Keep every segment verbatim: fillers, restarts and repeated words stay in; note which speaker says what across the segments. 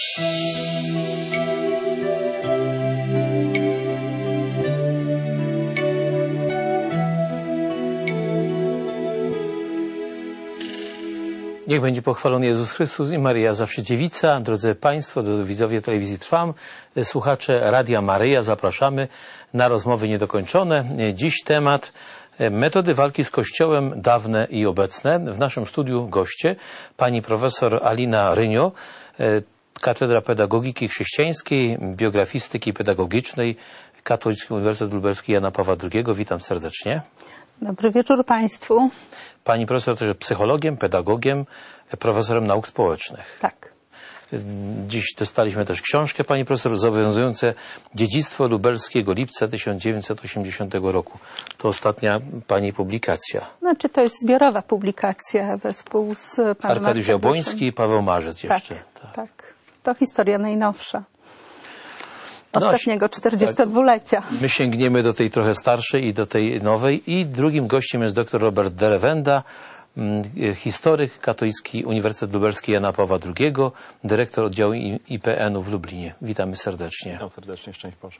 Speaker 1: Niech będzie pochwalony Jezus Chrystus i Maryja zawsze dziewica. Drodzy Państwo, drodzy widzowie telewizji Trwam, słuchacze Radia Maryja, zapraszamy na rozmowy niedokończone. Dziś temat metody walki z Kościołem dawne i obecne. W naszym studiu goście pani profesor Alina Rynio, Katedra Pedagogiki Chrześcijańskiej, Biografistyki Pedagogicznej, Katolicki Uniwersytet Lubelski Jana Pawła drugiego. Witam serdecznie.
Speaker 2: Dobry wieczór Państwu.
Speaker 1: Pani profesor też psychologiem, pedagogiem, profesorem nauk społecznych.
Speaker 2: Tak.
Speaker 1: Dziś dostaliśmy też książkę pani profesor zobowiązujące Dziedzictwo Lubelskiego lipca tysiąc dziewięćset osiemdziesiątego roku. To ostatnia pani publikacja.
Speaker 2: Znaczy to jest zbiorowa publikacja wespół z panem
Speaker 1: Arkadiusz Jabłoński i Paweł Marzec jeszcze.
Speaker 2: Tak, tak, tak. To historia najnowsza.
Speaker 1: No,
Speaker 2: Ostatniego czterdziestodwulecia.
Speaker 1: My sięgniemy do tej trochę starszej i do tej nowej. I drugim gościem jest dr Robert Derewenda, historyk, Katolicki Uniwersytet Lubelski Jana Pawła drugiego, dyrektor oddziału I P N-u w Lublinie. Witamy serdecznie.
Speaker 3: Witam serdecznie, szczęść Boże.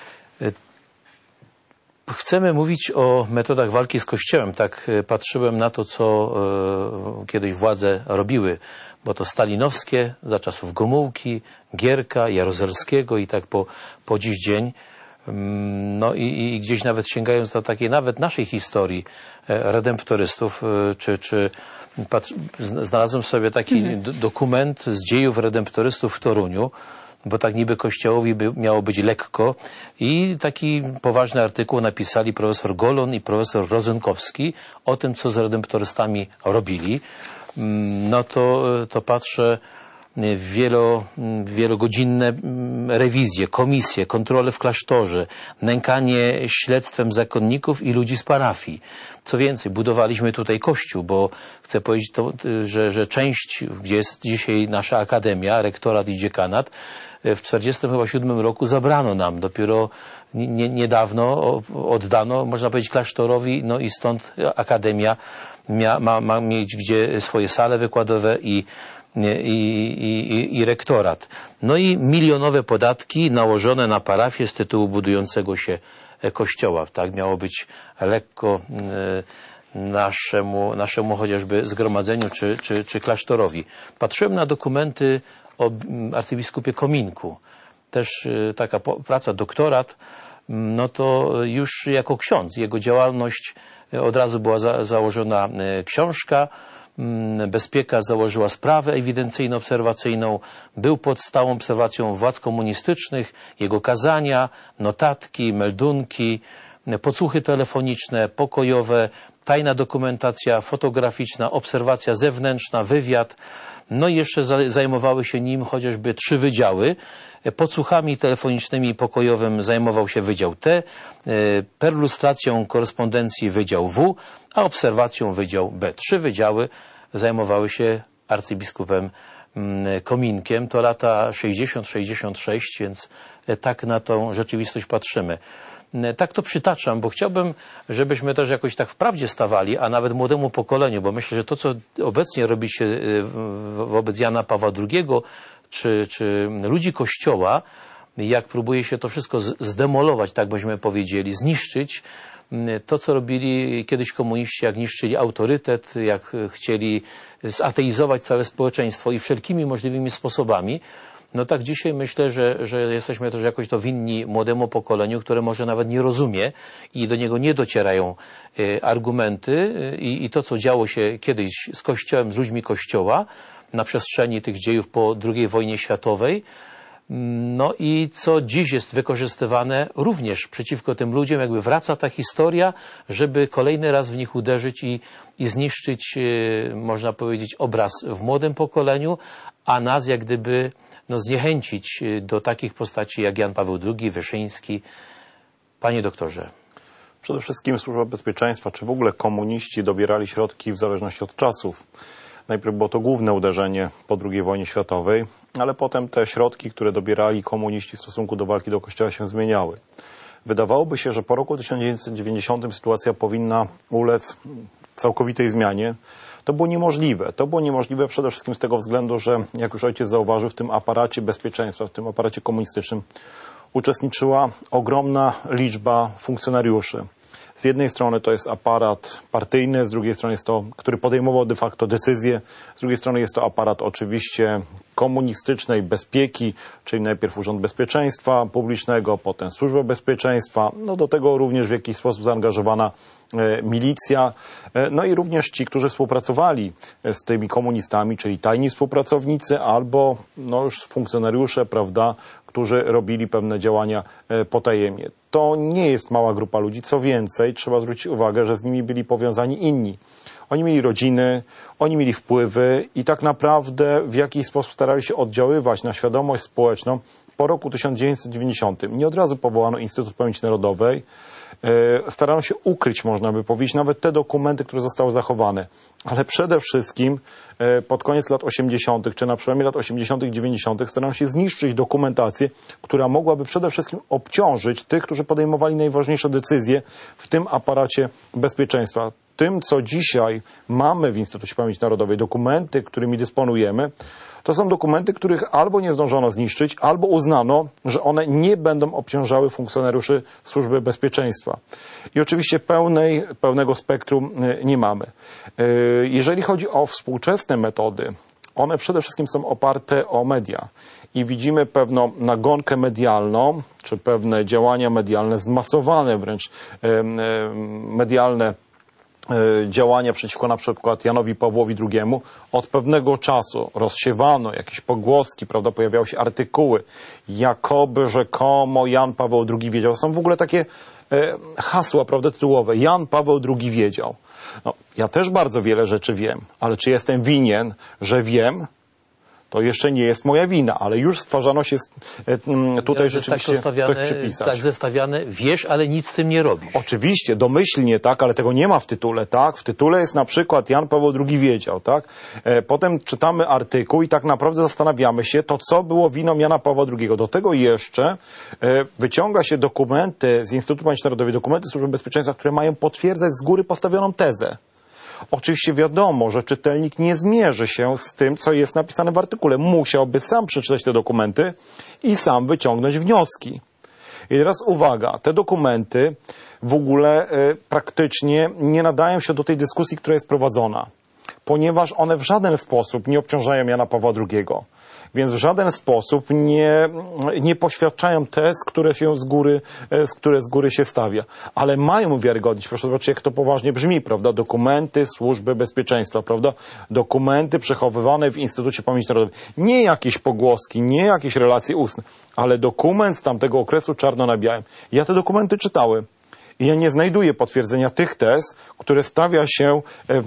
Speaker 1: Chcemy mówić o metodach walki z Kościołem. Tak patrzyłem na to, co kiedyś władze robiły, bo to stalinowskie, za czasów Gomułki, Gierka, Jaruzelskiego i tak po, po dziś dzień. No i, i gdzieś nawet sięgając do takiej nawet naszej historii redemptorystów, czy, czy patrz, znalazłem sobie taki mhm. dokument z dziejów redemptorystów w Toruniu, bo tak niby Kościołowi by miało być lekko i taki poważny artykuł napisali profesor Golon i profesor Rozenkowski o tym, co z redemptorystami robili. No to, to patrzę, wielo, wielogodzinne rewizje, komisje, kontrole w klasztorze, nękanie śledztwem zakonników i ludzi z parafii. Co więcej, budowaliśmy tutaj kościół, bo chcę powiedzieć, to, że, że część, gdzie jest dzisiaj nasza akademia, rektorat i dziekanat, w czterdziestym siódmym roku zabrano nam. Dopiero nie, niedawno oddano, można powiedzieć, klasztorowi, no i stąd akademia mia, ma, ma mieć gdzie swoje sale wykładowe i I, i, i rektorat. No i milionowe podatki nałożone na parafię z tytułu budującego się kościoła. Tak miało być lekko naszemu, naszemu chociażby zgromadzeniu czy, czy, czy klasztorowi. Patrzyłem na dokumenty o arcybiskupie Kominku. Też taka praca, doktorat, no to już jako ksiądz. Jego działalność od razu była za, założona książka. Bezpieka założyła sprawę ewidencyjno-obserwacyjną, był pod stałą obserwacją władz komunistycznych, jego kazania, notatki, meldunki, podsłuchy telefoniczne, pokojowe, tajna dokumentacja fotograficzna, obserwacja zewnętrzna, wywiad. No i jeszcze zajmowały się nim chociażby trzy wydziały. Podsłuchami telefonicznymi i pokojowym zajmował się Wydział T, perlustracją korespondencji Wydział W, a obserwacją Wydział B. Trzy wydziały zajmowały się arcybiskupem Kominkiem. To lata sześćdziesiąt sześćdziesiąt sześć, więc tak na tą rzeczywistość patrzymy. Tak to przytaczam, bo chciałbym, żebyśmy też jakoś tak w prawdzie stawali, a nawet młodemu pokoleniu, bo myślę, że to, co obecnie robi się wobec Jana Pawła drugiego, czy, czy ludzi Kościoła, jak próbuje się to wszystko zdemolować, tak byśmy powiedzieli, zniszczyć, to, co robili kiedyś komuniści, jak niszczyli autorytet, jak chcieli zateizować całe społeczeństwo i wszelkimi możliwymi sposobami, no tak dzisiaj myślę, że, że jesteśmy też jakoś to winni młodemu pokoleniu, które może nawet nie rozumie i do niego nie docierają argumenty i, i to, co działo się kiedyś z Kościołem, z ludźmi Kościoła na przestrzeni tych dziejów po drugiej wojnie światowej, no i co dziś jest wykorzystywane również przeciwko tym ludziom, jakby wraca ta historia, żeby kolejny raz w nich uderzyć i, i zniszczyć, można powiedzieć, obraz w młodym pokoleniu, a nas jak gdyby no, zniechęcić do takich postaci jak Jan Paweł drugi, Wyszyński. Panie doktorze.
Speaker 3: Przede wszystkim Służba Bezpieczeństwa, czy w ogóle komuniści dobierali środki w zależności od czasów. Najpierw było to główne uderzenie po drugiej wojnie światowej, ale potem te środki, które dobierali komuniści w stosunku do walki do Kościoła, się zmieniały. Wydawałoby się, że po roku tysiąc dziewięćset dziewięćdziesiątym sytuacja powinna ulec całkowitej zmianie, To było niemożliwe. To było niemożliwe przede wszystkim z tego względu, że jak już ojciec zauważył, w tym aparacie bezpieczeństwa, w tym aparacie komunistycznym uczestniczyła ogromna liczba funkcjonariuszy. Z jednej strony to jest aparat partyjny, z drugiej strony jest to, który podejmował de facto decyzje, z drugiej strony jest to aparat oczywiście komunistycznej bezpieki, czyli najpierw Urząd Bezpieczeństwa Publicznego, potem Służba Bezpieczeństwa, no do tego również w jakiś sposób zaangażowana e, milicja, e, no i również ci, którzy współpracowali z tymi komunistami, czyli tajni współpracownicy albo no już funkcjonariusze, prawda, którzy robili pewne działania e, potajemnie. To nie jest mała grupa ludzi, co więcej, trzeba zwrócić uwagę, że z nimi byli powiązani inni. Oni mieli rodziny, oni mieli wpływy i tak naprawdę w jakiś sposób starali się oddziaływać na świadomość społeczną. Po roku tysiąc dziewięćset dziewięćdziesiątym nie od razu powołano Instytut Pamięci Narodowej. Starano się ukryć, można by powiedzieć, nawet te dokumenty, które zostały zachowane. Ale przede wszystkim pod koniec lat osiemdziesiątych, czy na przełomie lat osiemdziesiątych, dziewięćdziesiątych starano się zniszczyć dokumentację, która mogłaby przede wszystkim obciążyć tych, którzy podejmowali najważniejsze decyzje w tym aparacie bezpieczeństwa. Tym, co dzisiaj mamy w Instytucie Pamięci Narodowej, dokumenty, którymi dysponujemy, to są dokumenty, których albo nie zdążono zniszczyć, albo uznano, że one nie będą obciążały funkcjonariuszy Służby Bezpieczeństwa. I oczywiście pełnej, pełnego spektrum nie mamy. Jeżeli chodzi o współczesne metody, one przede wszystkim są oparte o media. I widzimy pewną nagonkę medialną, czy pewne działania medialne, zmasowane wręcz medialne działania przeciwko na przykład Janowi Pawłowi drugiemu. Od pewnego czasu rozsiewano jakieś pogłoski, prawda, pojawiały się artykuły, jakoby rzekomo Jan Paweł drugi wiedział. Są w ogóle takie e, hasła, prawda, tytułowe. Jan Paweł drugi wiedział. No, ja też bardzo wiele rzeczy wiem, ale czy jestem winien, że wiem? To jeszcze nie jest moja wina, ale już stwarzano się tutaj ja, rzeczywiście
Speaker 1: tak
Speaker 3: coś przypisać.
Speaker 1: Tak zestawiane, wiesz, ale nic z tym nie robisz.
Speaker 3: Oczywiście, domyślnie, tak, ale tego nie ma w tytule, tak? W tytule jest na przykład Jan Paweł drugi wiedział, tak? E, potem czytamy artykuł i tak naprawdę zastanawiamy się, to co było winą Jana Pawła drugiego. Do tego jeszcze e, wyciąga się dokumenty z Instytutu Pamięci Narodowej, dokumenty Służby Bezpieczeństwa, które mają potwierdzać z góry postawioną tezę. Oczywiście wiadomo, że czytelnik nie zmierzy się z tym, co jest napisane w artykule. Musiałby sam przeczytać te dokumenty i sam wyciągnąć wnioski. I teraz uwaga, te dokumenty w ogóle y, praktycznie nie nadają się do tej dyskusji, która jest prowadzona, ponieważ one w żaden sposób nie obciążają Jana Pawła drugiego. Więc w żaden sposób nie, nie poświadczają tez, które się z góry, z które z góry się stawia. Ale mają wiarygodność. Proszę zobaczyć, jak to poważnie brzmi, prawda? Dokumenty Służby Bezpieczeństwa, prawda? Dokumenty przechowywane w Instytucie Pamięci Narodowej. Nie jakieś pogłoski, nie jakieś relacje ustne, ale dokument z tamtego okresu czarno na białym. Ja te dokumenty czytałem. I ja nie znajduję potwierdzenia tych tez, które stawia się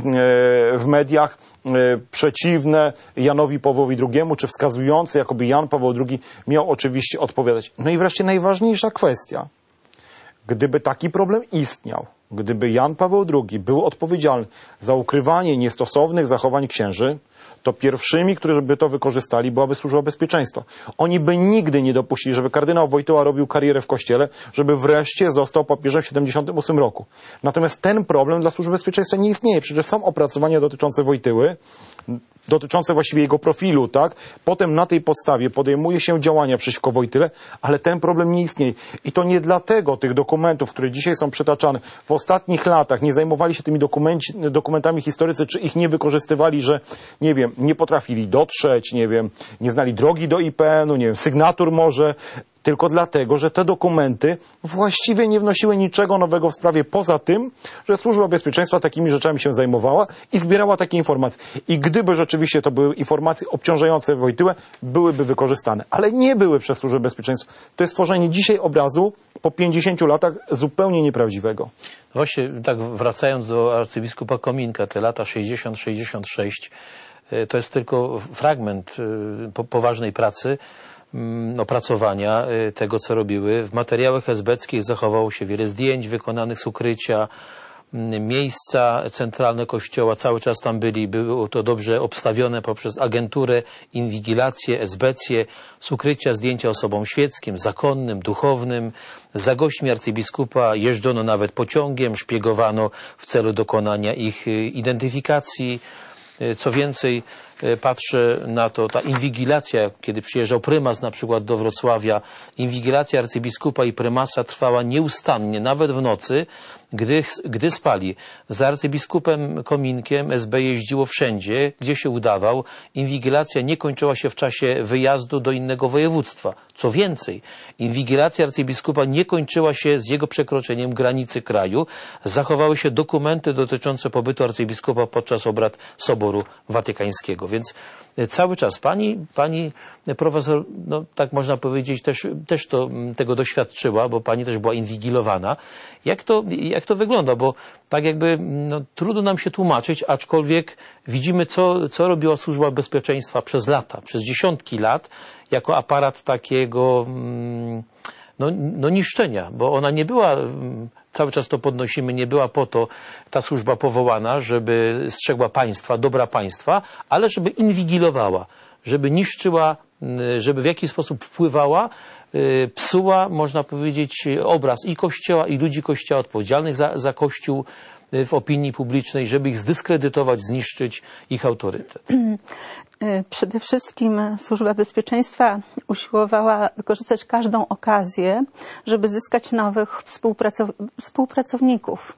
Speaker 3: w mediach przeciwne Janowi Pawłowi drugiemu, czy wskazujące, jakoby Jan Paweł drugi miał oczywiście odpowiadać. No i wreszcie najważniejsza kwestia. Gdyby taki problem istniał, gdyby Jan Paweł drugi był odpowiedzialny za ukrywanie niestosownych zachowań księży, to pierwszymi, którzy by to wykorzystali, byłaby Służba Bezpieczeństwa. Oni by nigdy nie dopuścili, żeby kardynał Wojtyła robił karierę w kościele, żeby wreszcie został papieżem w siedemdziesiątym ósmym roku. Natomiast ten problem dla Służby Bezpieczeństwa nie istnieje. Przecież są opracowania dotyczące Wojtyły, dotyczące właściwie jego profilu, tak? Potem na tej podstawie podejmuje się działania przeciwko Wojtyle, ale ten problem nie istnieje. I to nie dlatego tych dokumentów, które dzisiaj są przytaczane, w ostatnich latach nie zajmowali się tymi dokumenci, dokumentami historycy, czy ich nie wykorzystywali, że, nie wiem, nie potrafili dotrzeć, nie wiem, nie znali drogi do I P N u, nie wiem, sygnatur może, tylko dlatego, że te dokumenty właściwie nie wnosiły niczego nowego w sprawie, poza tym, że Służba Bezpieczeństwa takimi rzeczami się zajmowała i zbierała takie informacje. I gdyby rzeczywiście to były informacje obciążające Wojtyłę, byłyby wykorzystane. Ale nie były przez Służbę Bezpieczeństwa. To jest tworzenie dzisiaj obrazu po pięćdziesięciu latach zupełnie nieprawdziwego.
Speaker 1: Właśnie tak wracając do arcybiskupa Kominka, te lata sześćdziesiąt sześćdziesiąt sześć, to jest tylko fragment poważnej pracy, opracowania tego, co robiły. W materiałach esbeckich zachowało się wiele zdjęć wykonanych z ukrycia, miejsca centralne kościoła, cały czas tam byli, było to dobrze obstawione poprzez agenturę, inwigilację, esbecję, z ukrycia zdjęcia osobom świeckim, zakonnym, duchownym. Za gośćmi arcybiskupa jeżdżono nawet pociągiem, szpiegowano w celu dokonania ich identyfikacji. Co więcej, patrzę na to, ta inwigilacja, kiedy przyjeżdżał prymas na przykład do Wrocławia, inwigilacja arcybiskupa i prymasa trwała nieustannie, nawet w nocy, gdy, gdy spali. Za arcybiskupem Kominkiem S B jeździło wszędzie, gdzie się udawał. Inwigilacja nie kończyła się w czasie wyjazdu do innego województwa. Co więcej, inwigilacja arcybiskupa nie kończyła się z jego przekroczeniem granicy kraju. Zachowały się dokumenty dotyczące pobytu arcybiskupa podczas obrad Soboru Watykańskiego. Więc cały czas pani, pani profesor, no tak można powiedzieć, też, też to, tego doświadczyła, bo pani też była inwigilowana. Jak to, jak to wygląda? Bo tak jakby no, trudno nam się tłumaczyć, aczkolwiek widzimy, co, co robiła Służba Bezpieczeństwa przez lata, przez dziesiątki lat, jako aparat takiego no, no niszczenia, bo ona nie była, cały czas to podnosimy, nie była po to ta służba powołana, żeby strzegła państwa, dobra państwa, ale żeby inwigilowała, żeby niszczyła, żeby w jakiś sposób wpływała, psuła, można powiedzieć, obraz i Kościoła, i ludzi Kościoła odpowiedzialnych za, za Kościół w opinii publicznej, żeby ich zdyskredytować, zniszczyć ich autorytet.
Speaker 2: Przede wszystkim Służba Bezpieczeństwa usiłowała wykorzystać każdą okazję, żeby zyskać nowych współpracow- współpracowników.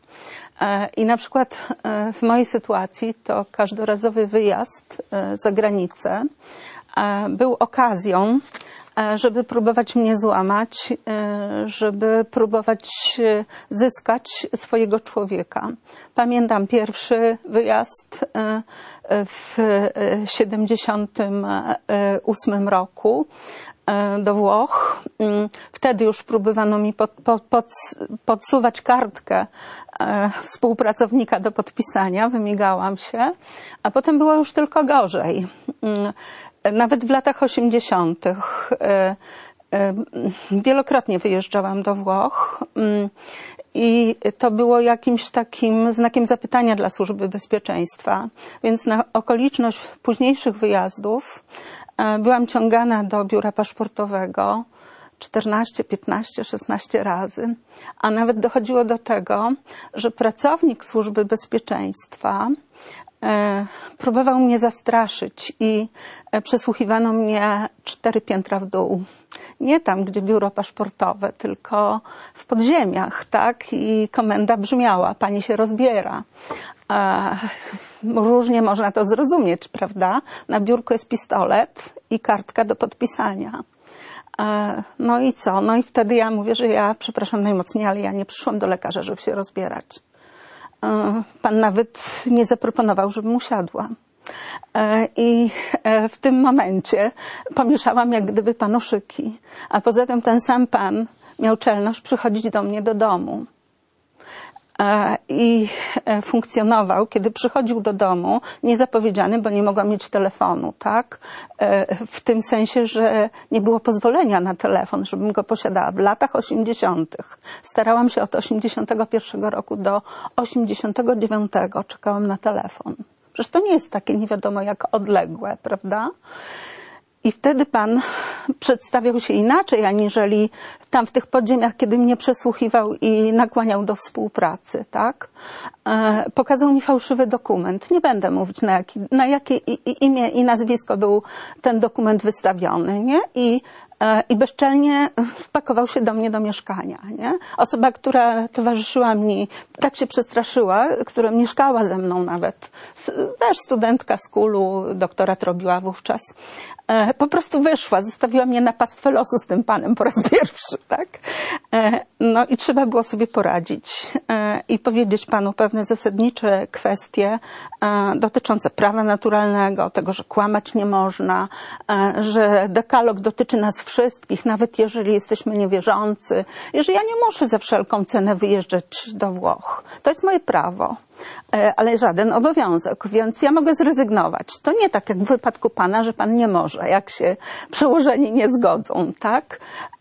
Speaker 2: I na przykład w mojej sytuacji to każdorazowy wyjazd za granicę był okazją, żeby próbować mnie złamać, żeby próbować zyskać swojego człowieka. Pamiętam pierwszy wyjazd w siedemdziesiątym ósmym roku do Włoch. Wtedy już próbowano mi pod, pod, pod, podsuwać kartkę współpracownika do podpisania, wymigałam się, a potem było już tylko gorzej. Nawet w latach osiemdziesiątych wielokrotnie wyjeżdżałam do Włoch i to było jakimś takim znakiem zapytania dla Służby Bezpieczeństwa. Więc na okoliczność późniejszych wyjazdów byłam ciągana do biura paszportowego czternaście, piętnaście, szesnaście razy, a nawet dochodziło do tego, że pracownik Służby Bezpieczeństwa próbował mnie zastraszyć i przesłuchiwano mnie cztery piętra w dół. Nie tam, gdzie biuro paszportowe, tylko w podziemiach, tak? I komenda brzmiała: pani się rozbiera. Różnie można to zrozumieć, prawda? Na biurku jest pistolet i kartka do podpisania. No i co? No i wtedy ja mówię, że ja, przepraszam najmocniej, ale ja nie przyszłam do lekarza, żeby się rozbierać. Pan nawet nie zaproponował, żebym usiadła. I w tym momencie pomieszałam jak gdyby panoszyki. A poza tym ten sam pan miał czelność przychodzić do mnie do domu. I funkcjonował, kiedy przychodził do domu, niezapowiedziany, bo nie mogła mieć telefonu, tak? W tym sensie, że nie było pozwolenia na telefon, żebym go posiadała. W latach osiemdziesiątych starałam się od osiemdziesiątego pierwszego roku do osiemdziesiątego dziewiątego czekałam na telefon. Przecież to nie jest takie nie wiadomo jak odległe, prawda? I wtedy pan przedstawiał się inaczej, aniżeli tam w tych podziemiach, kiedy mnie przesłuchiwał i nakłaniał do współpracy, tak? E, pokazał mi fałszywy dokument. Nie będę mówić, na, jaki, na jakie imię i nazwisko był ten dokument wystawiony, nie? I i bezczelnie wpakował się do mnie do mieszkania, nie? Osoba, która towarzyszyła mi, tak się przestraszyła, która mieszkała ze mną nawet, też studentka z kulu, doktorat robiła wówczas, po prostu wyszła, zostawiła mnie na pastwę losu z tym panem po raz pierwszy, tak? No i trzeba było sobie poradzić i powiedzieć panu pewne zasadnicze kwestie dotyczące prawa naturalnego, tego, że kłamać nie można, że dekalog dotyczy nas wszystkich, nawet jeżeli jesteśmy niewierzący, i że ja nie muszę za wszelką cenę wyjeżdżać do Włoch. To jest moje prawo. ale żaden obowiązek, więc ja mogę zrezygnować. To nie tak jak w wypadku pana, że pan nie może, jak się przełożeni nie zgodzą, tak?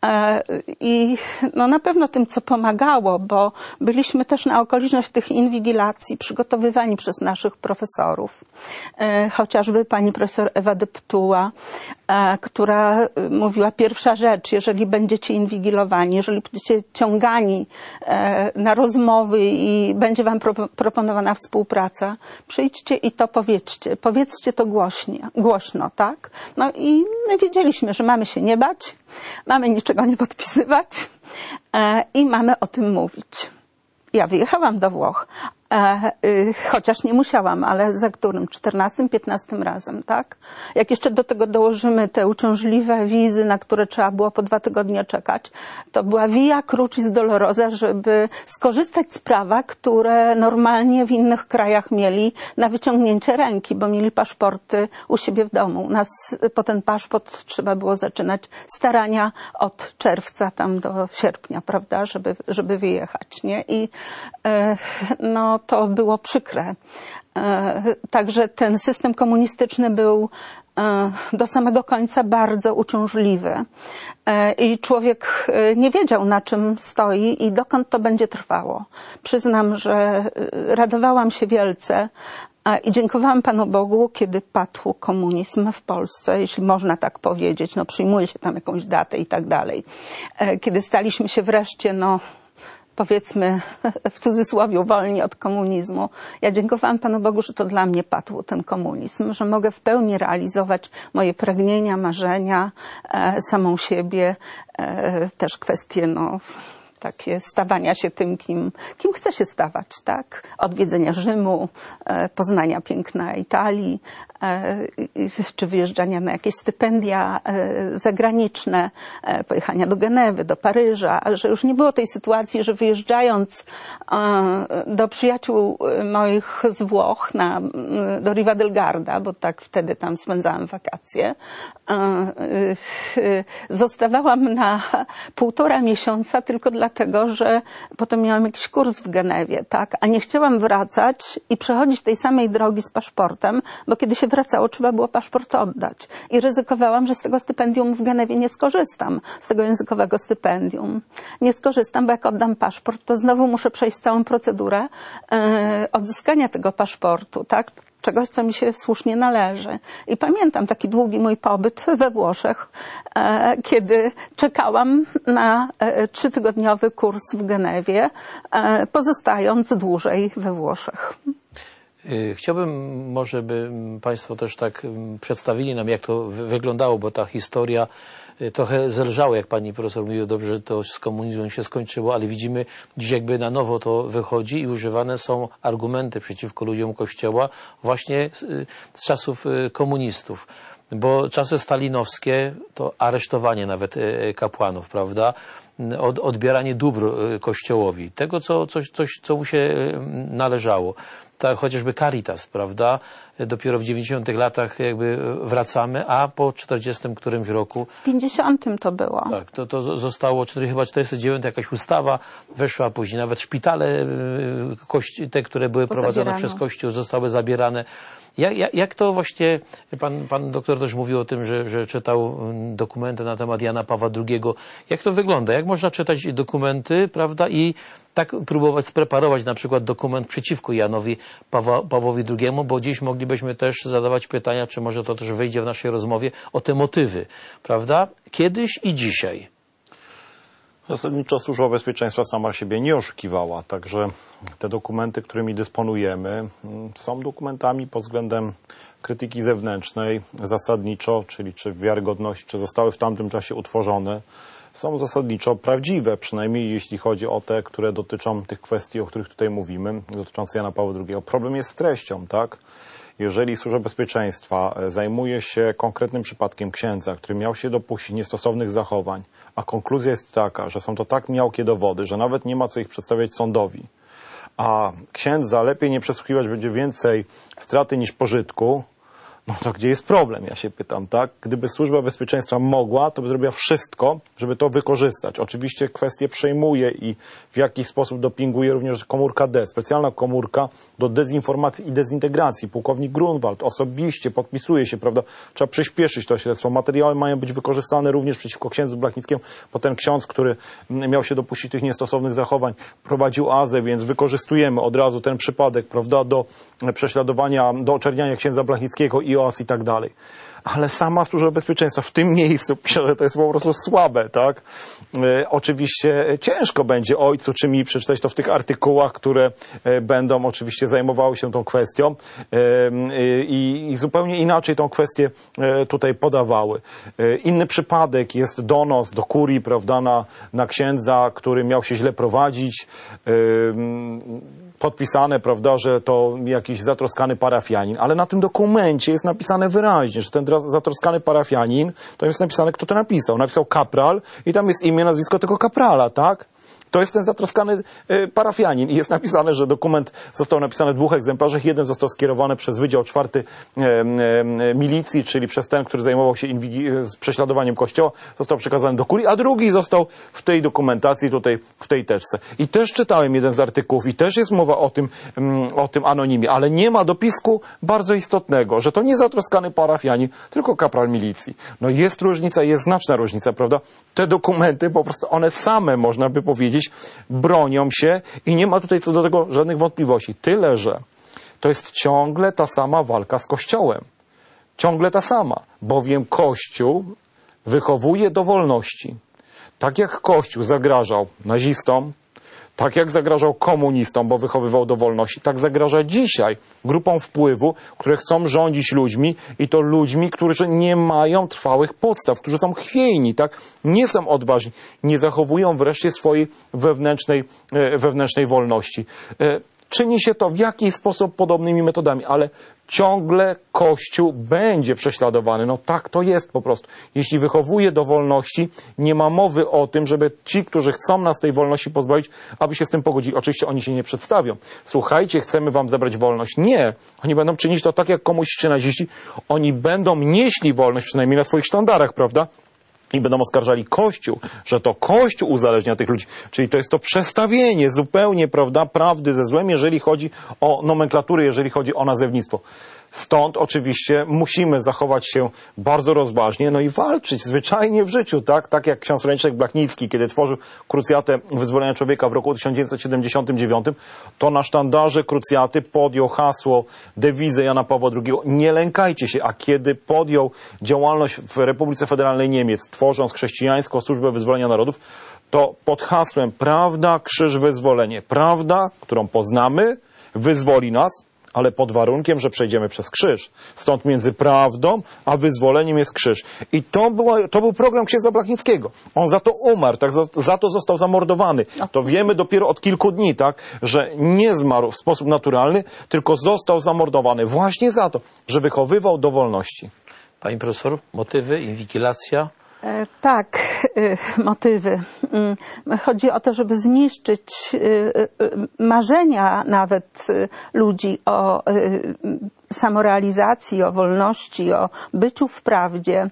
Speaker 2: I no na pewno tym, co pomagało, bo byliśmy też na okoliczność tych inwigilacji przygotowywani przez naszych profesorów. Chociażby pani profesor Ewa Deptuła, która mówiła, pierwsza rzecz, jeżeli będziecie inwigilowani, jeżeli będziecie ciągani na rozmowy i będzie wam pro, proponowana współpraca, przyjdźcie i to powiedzcie. Powiedzcie to głośnie, głośno, tak? No i my wiedzieliśmy, że mamy się nie bać, mamy niczego nie podpisywać i mamy o tym mówić. Ja wyjechałam do Włoch, e, y, chociaż nie musiałam, ale za którym? czternastym, piętnastym razem, tak? Jak jeszcze do tego dołożymy te uciążliwe wizy, na które trzeba było po dwa tygodnie czekać, to była via crucis dolorosa, żeby skorzystać z prawa, które normalnie w innych krajach mieli na wyciągnięcie ręki, bo mieli paszporty u siebie w domu. U nas po ten paszport trzeba było zaczynać starania od czerwca tam do sierpnia, prawda, żeby, żeby wyjechać, nie? I e, no to było przykre. E, także ten system komunistyczny był e, do samego końca bardzo uciążliwy. E, I człowiek nie wiedział, na czym stoi i dokąd to będzie trwało. Przyznam, że radowałam się wielce i dziękowałam Panu Bogu, kiedy padł komunizm w Polsce, jeśli można tak powiedzieć. No przyjmuje się tam jakąś datę i tak dalej. E, kiedy staliśmy się wreszcie, no powiedzmy w cudzysłowie, wolni od komunizmu. Ja dziękowałam Panu Bogu, że to dla mnie padł ten komunizm, że mogę w pełni realizować moje pragnienia, marzenia, e, samą siebie, e, też kwestie, no, takie stawania się tym, kim, kim chce się stawać, tak? Odwiedzenia Rzymu, e, poznania piękna Italii, e, czy wyjeżdżania na jakieś stypendia e, zagraniczne, e, pojechania do Genewy, do Paryża, że już nie było tej sytuacji, że wyjeżdżając e, do przyjaciół moich z Włoch na, do Riva del Garda, bo tak wtedy tam spędzałam wakacje, e, e, zostawałam na półtora miesiąca tylko dla dlatego, że potem miałam jakiś kurs w Genewie, tak? A nie chciałam wracać i przechodzić tej samej drogi z paszportem, bo kiedy się wracało, trzeba było paszport oddać. I ryzykowałam, że z tego stypendium w Genewie nie skorzystam, z tego językowego stypendium. Nie skorzystam, bo jak oddam paszport, to znowu muszę przejść całą procedurę yy, odzyskania tego paszportu, tak? Czegoś, co mi się słusznie należy. I pamiętam taki długi mój pobyt we Włoszech, e, kiedy czekałam na e, trzytygodniowy kurs w Genewie, e, pozostając dłużej we Włoszech.
Speaker 1: Chciałbym może, by Państwo też tak przedstawili nam, jak to wyglądało, bo ta historia trochę zelżała, jak pani profesor mówiła, dobrze, że to z komunizmem się skończyło, ale widzimy dziś jakby na nowo to wychodzi i używane są argumenty przeciwko ludziom Kościoła właśnie z, z czasów komunistów. Bo czasy stalinowskie to aresztowanie nawet kapłanów, prawda? Od, odbieranie dóbr Kościołowi, tego, co, coś, coś, co mu się należało. Tak, chociażby Caritas, prawda? Dopiero w dziewięćdziesiątych latach jakby wracamy, a po czterdziestym którymś roku...
Speaker 2: W pięćdziesiątym to było.
Speaker 1: Tak, to, to zostało, chyba czterdziesty dziewiąty jakaś ustawa weszła, później nawet szpitale, te, które były prowadzone przez Kościół, zostały zabierane. Jak, jak, jak to właśnie, pan, pan doktor też mówił o tym, że, że czytał dokumenty na temat Jana Pawła drugiego. Jak to wygląda? Jak można czytać dokumenty, prawda, i tak próbować spreparować na przykład dokument przeciwko Janowi Pawła, Pawłowi drugiemu, bo dziś moglibyśmy też zadawać pytania, czy może to też wyjdzie w naszej rozmowie, o te motywy, prawda? Kiedyś i dzisiaj.
Speaker 3: Zasadniczo Służba Bezpieczeństwa sama siebie nie oszukiwała, także te dokumenty, którymi dysponujemy, są dokumentami pod względem krytyki zewnętrznej zasadniczo, czyli czy wiarygodności, czy zostały w tamtym czasie utworzone, są zasadniczo prawdziwe, przynajmniej jeśli chodzi o te, które dotyczą tych kwestii, o których tutaj mówimy, dotyczące Jana Pawła drugiego. Problem jest z treścią, tak? Jeżeli Służba Bezpieczeństwa zajmuje się konkretnym przypadkiem księdza, który miał się dopuścić niestosownych zachowań, a konkluzja jest taka, że są to tak miałkie dowody, że nawet nie ma co ich przedstawiać sądowi, a księdza lepiej nie przesłuchiwać, będzie więcej straty niż pożytku, No to gdzie jest problem, ja się pytam, tak? Gdyby Służba Bezpieczeństwa mogła, to by zrobiła wszystko, żeby to wykorzystać. Oczywiście kwestię przejmuje i w jakiś sposób dopinguje również komórka D, specjalna komórka do dezinformacji i dezintegracji. Pułkownik Grunwald osobiście podpisuje się, prawda? Trzeba przyspieszyć to śledztwo. Materiały mają być wykorzystane również przeciwko księdzu Blachnickiemu, bo ten ksiądz, który miał się dopuścić tych niestosownych zachowań, prowadził azę, więc wykorzystujemy od razu ten przypadek, prawda, do prześladowania, do oczerniania księdza Blachnickiego, I O A S i tak dalej. Ale sama Służba Bezpieczeństwa w tym miejscu pisze, że to jest po prostu słabe, tak? E, oczywiście ciężko będzie ojcu czy mi przeczytać to w tych artykułach, które e, będą oczywiście zajmowały się tą kwestią e, e, i zupełnie inaczej tą kwestię e, tutaj podawały. E, inny przypadek jest donos do kurii, prawda, na, na księdza, który miał się źle prowadzić. E, podpisane, prawda, że to jakiś zatroskany parafianin, ale na tym dokumencie jest napisane wyraźnie, że ten zatroskany parafianin, to jest napisane, kto to napisał. Napisał kapral i tam jest imię, nazwisko tego kaprala, tak? To jest ten zatroskany y, parafianin i jest napisane, że dokument został napisany w dwóch egzemplarzach. Jeden został skierowany przez Wydział czwarty y, y, Milicji, czyli przez ten, który zajmował się inwigi- z prześladowaniem Kościoła, został przekazany do kurii, a drugi został w tej dokumentacji, tutaj w tej teczce. I też czytałem jeden z artykułów i też jest mowa o tym, y, o tym anonimie, ale nie ma dopisku bardzo istotnego, że to nie zatroskany parafianin, tylko kapral milicji. No jest różnica, jest znaczna różnica, prawda? Te dokumenty po prostu one same, można by powiedzieć, bronią się i nie ma tutaj co do tego żadnych wątpliwości. Tyle, że to jest ciągle ta sama walka z Kościołem. Ciągle ta sama, bowiem Kościół wychowuje do wolności. Tak jak Kościół zagrażał nazistom, tak jak zagrażał komunistom, bo wychowywał do wolności, tak zagraża dzisiaj grupom wpływu, które chcą rządzić ludźmi i to ludźmi, którzy nie mają trwałych podstaw, którzy są chwiejni, tak? Nie są odważni, nie zachowują wreszcie swojej wewnętrznej, wewnętrznej wolności. Czyni się to w jakiś sposób podobnymi metodami, ale ciągle Kościół będzie prześladowany. No tak to jest po prostu. Jeśli wychowuje do wolności, nie ma mowy o tym, żeby ci, którzy chcą nas tej wolności pozbawić, aby się z tym pogodzili. Oczywiście oni się nie przedstawią. Słuchajcie, chcemy wam zabrać wolność. Nie. Oni będą czynić to tak jak komuniści czy naziści. Oni będą nieśli wolność, przynajmniej na swoich sztandarach, prawda? I będą oskarżali Kościół, że to Kościół uzależnia tych ludzi. Czyli to jest to przestawienie zupełnie, prawda, prawdy ze złem, jeżeli chodzi o nomenklaturę, jeżeli chodzi o nazewnictwo. Stąd oczywiście musimy zachować się bardzo rozważnie, no i walczyć zwyczajnie w życiu, tak? Tak jak ksiądz Franciszek Blachnicki, kiedy tworzył Krucjatę Wyzwolenia Człowieka w roku tysiąc dziewięćset siedemdziesiątym dziewiątym, to na sztandarze Krucjaty podjął hasło, dewizę Jana Pawła drugiego, nie lękajcie się, a kiedy podjął działalność w Republice Federalnej Niemiec, tworząc chrześcijańską służbę wyzwolenia narodów, to pod hasłem prawda, krzyż, wyzwolenie. Prawda, którą poznamy, wyzwoli nas, ale pod warunkiem, że przejdziemy przez krzyż. Stąd między prawdą a wyzwoleniem jest krzyż. I to, była, to był program księdza Blachnickiego. On za to umarł, tak, za, za to został zamordowany. To wiemy dopiero od kilku dni, tak, że nie zmarł w sposób naturalny, tylko został zamordowany właśnie za to, że wychowywał do wolności.
Speaker 1: Pani profesor, motywy, inwigilacja?
Speaker 2: E, tak, y, motywy. Y, chodzi o to, żeby zniszczyć y, y, marzenia nawet y, ludzi o y, samorealizacji, o wolności, o byciu w prawdzie,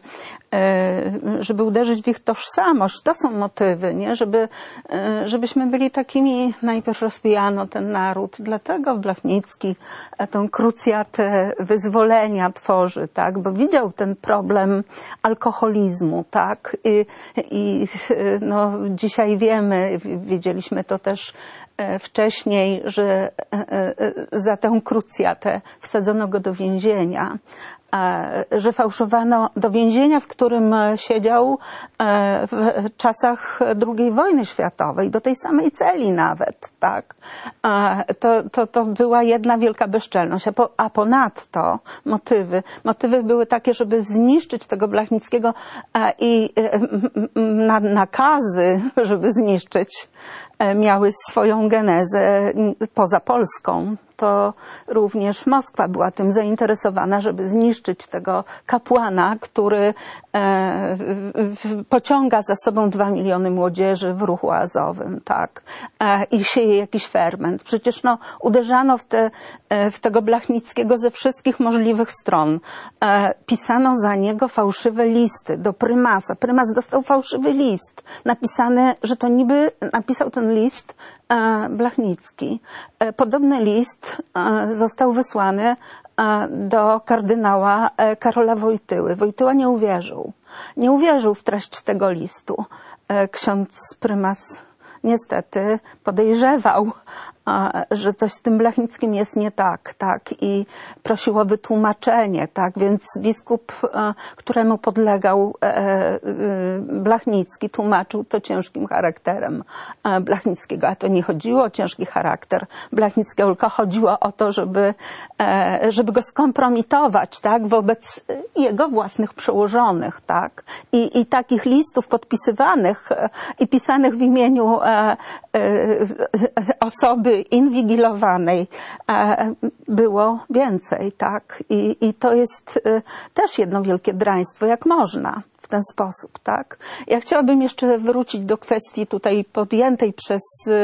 Speaker 2: żeby uderzyć w ich tożsamość. To są motywy, nie? Żeby, żebyśmy byli takimi, najpierw rozbijano ten naród. Dlatego Blachnicki tą krucjatę wyzwolenia tworzy, tak? Bo widział ten problem alkoholizmu, tak? I, i no, dzisiaj wiemy, wiedzieliśmy to też wcześniej, że za tę krucjatę wsadzono go do więzienia, że fałszowano do więzienia, w którym siedział w czasach drugiej wojny światowej, do tej samej celi nawet, tak. To, to, to była jedna wielka bezczelność, a, po, a ponadto motywy, motywy były takie, żeby zniszczyć tego Blachnickiego i na, nakazy, żeby zniszczyć, miały swoją genezę poza Polską. To również Moskwa była tym zainteresowana, żeby zniszczyć tego kapłana, który e, w, pociąga za sobą dwa miliony młodzieży w ruchu azowym, tak, e, i sieje jakiś ferment. Przecież no, uderzano w, te, e, w tego Blachnickiego ze wszystkich możliwych stron. E, pisano za niego fałszywe listy do prymasa. Prymas dostał fałszywy list, napisany, że to niby napisał ten list e, Blachnicki. E, podobny list e, został wysłany do kardynała Karola Wojtyły. Wojtyła nie uwierzył. Nie uwierzył w treść tego listu. Ksiądz prymas niestety podejrzewał, że coś z tym Blachnickim jest nie tak, tak, i prosił o wytłumaczenie, tak, więc biskup, któremu podlegał Blachnicki, tłumaczył to ciężkim charakterem Blachnickiego, a to nie chodziło o ciężki charakter Blachnickiego, tylko chodziło o to, żeby, żeby go skompromitować, tak, wobec jego własnych przełożonych, tak, i, i takich listów podpisywanych i pisanych w imieniu osoby inwigilowanej było więcej, tak? I, i to jest też jedno wielkie draństwo, jak można w ten sposób, tak? Ja chciałabym jeszcze wrócić do kwestii tutaj podjętej przez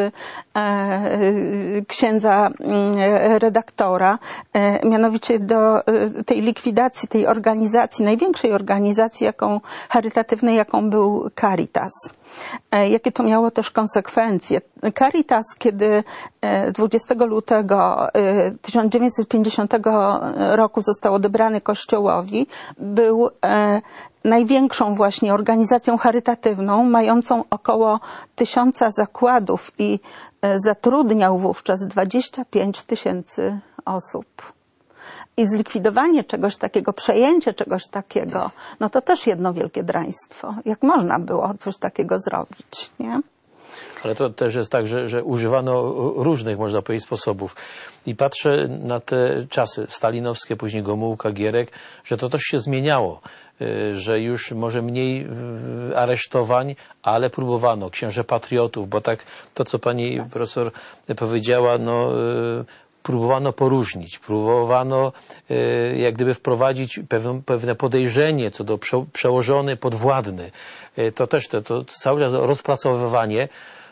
Speaker 2: e, księdza e, redaktora, e, mianowicie do e, tej likwidacji, tej organizacji, największej organizacji, jaką charytatywnej, jaką był Caritas. Jakie to miało też konsekwencje. Caritas, kiedy dwudziestego lutego tysiąc dziewięćset pięćdziesiątego roku został odebrany Kościołowi, był największą właśnie organizacją charytatywną, mającą około tysiąca zakładów i zatrudniał wówczas dwadzieścia pięć tysięcy osób. I zlikwidowanie czegoś takiego, przejęcie czegoś takiego, no to też jedno wielkie draństwo. Jak można było coś takiego zrobić, nie?
Speaker 1: Ale to też jest tak, że, że używano różnych, można powiedzieć, sposobów. I patrzę na te czasy stalinowskie, później Gomułka, Gierek, że to też się zmieniało. Że już może mniej aresztowań, ale próbowano. Księże patriotów, bo tak to, co pani profesor powiedziała, no próbowano poróżnić, próbowano e, jak gdyby wprowadzić pewne, pewne podejrzenie co do prze, przełożony, podwładny. E, to też to, to cały czas rozpracowywanie.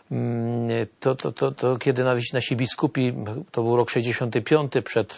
Speaker 1: To, to, to, to kiedy nawet nasi biskupi, to był rok sześćdziesiąty piąty przed,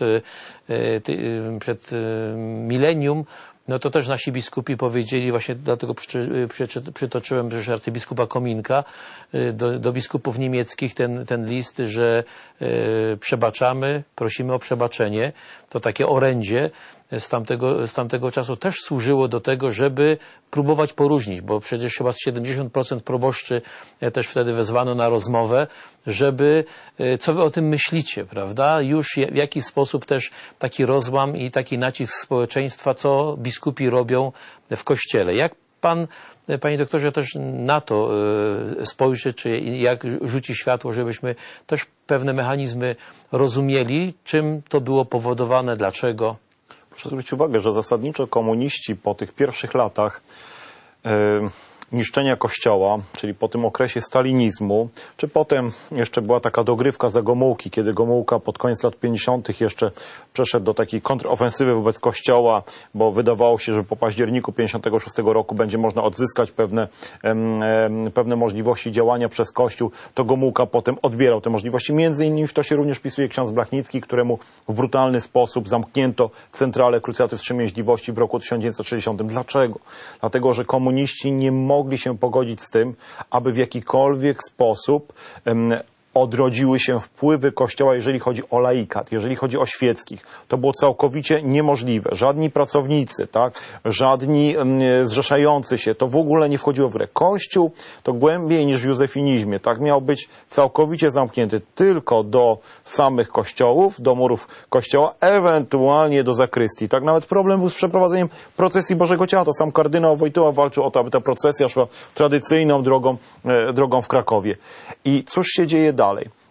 Speaker 1: e, przed milenium, no to też nasi biskupi powiedzieli, właśnie dlatego przy, przy, przytoczyłem że arcybiskupa Kominka, do, do biskupów niemieckich ten, ten list, że e, przebaczamy, prosimy o przebaczenie. To takie orędzie z tamtego, z tamtego czasu też służyło do tego, żeby próbować poróżnić, bo przecież chyba z siedemdziesiąt procent proboszczy też wtedy wezwano na rozmowę, żeby, co wy o tym myślicie, prawda? Już w jaki sposób też taki rozłam i taki nacisk społeczeństwa, co biskupi robią w Kościele. Jak pan, panie doktorze, też na to spojrzy, czy jak rzuci światło, żebyśmy też pewne mechanizmy rozumieli, czym to było powodowane, dlaczego?
Speaker 3: Proszę zwrócić uwagę, że zasadniczo komuniści po tych pierwszych latach yy, niszczenia Kościoła, czyli po tym okresie stalinizmu, czy potem jeszcze była taka dogrywka za Gomułki, kiedy Gomułka pod koniec lat pięćdziesiątych jeszcze przeszedł do takiej kontrofensywy wobec Kościoła, bo wydawało się, że po październiku pięćdziesiątego szóstego roku będzie można odzyskać pewne, em, em, pewne możliwości działania przez Kościół, to Gomułka potem odbierał te możliwości. Między innymi w to się również wpisuje ksiądz Blachnicki, któremu w brutalny sposób zamknięto centralę Krucjaty Wstrzemięźliwości w roku tysiąc dziewięćset sześćdziesiątym. Dlaczego? Dlatego, że komuniści nie mogli mogli się pogodzić z tym, aby w jakikolwiek sposób um, odrodziły się wpływy Kościoła, jeżeli chodzi o laikat, jeżeli chodzi o świeckich. To było całkowicie niemożliwe. Żadni pracownicy, tak, żadni um, zrzeszający się, to w ogóle nie wchodziło w grę. Kościół to głębiej niż w józefinizmie, tak, miał być całkowicie zamknięty tylko do samych kościołów, do murów kościoła, ewentualnie do zakrystii. Tak, nawet problem był z przeprowadzeniem procesji Bożego Ciała. To sam kardynał Wojtyła walczył o to, aby ta procesja szła tradycyjną drogą, e, drogą w Krakowie. I cóż się dzieje dalej? Dalej.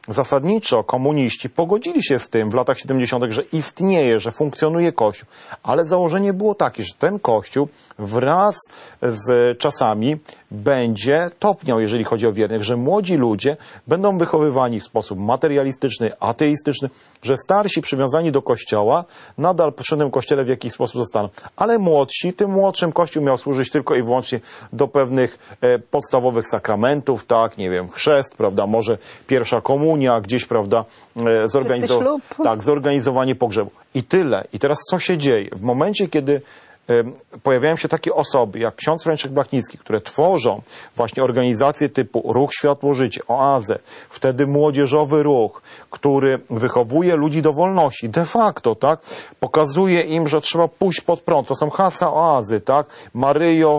Speaker 3: zasadniczo komuniści pogodzili się z tym w latach siedemdziesiątych, że istnieje, że funkcjonuje Kościół, ale założenie było takie, że ten Kościół wraz z czasami będzie topniał, jeżeli chodzi o wiernych, że młodzi ludzie będą wychowywani w sposób materialistyczny, ateistyczny, że starsi przywiązani do Kościoła nadal przy tym Kościele w jakiś sposób zostaną. Ale młodsi, tym młodszym Kościół miał służyć tylko i wyłącznie do pewnych e, podstawowych sakramentów, tak, nie wiem, chrzest, prawda, może pierwsza komunia, gdzieś, prawda, e, zorganizowanie, tak, zorganizowanie pogrzebu. I tyle. I teraz co się dzieje? W momencie, kiedy pojawiają się takie osoby jak ksiądz Franciszek Blachnicki, które tworzą właśnie organizacje typu Ruch Światło Życie, Oazę, wtedy młodzieżowy ruch, który wychowuje ludzi do wolności, de facto, tak, pokazuje im, że trzeba pójść pod prąd. To są hasła Oazy, tak, Maryjo,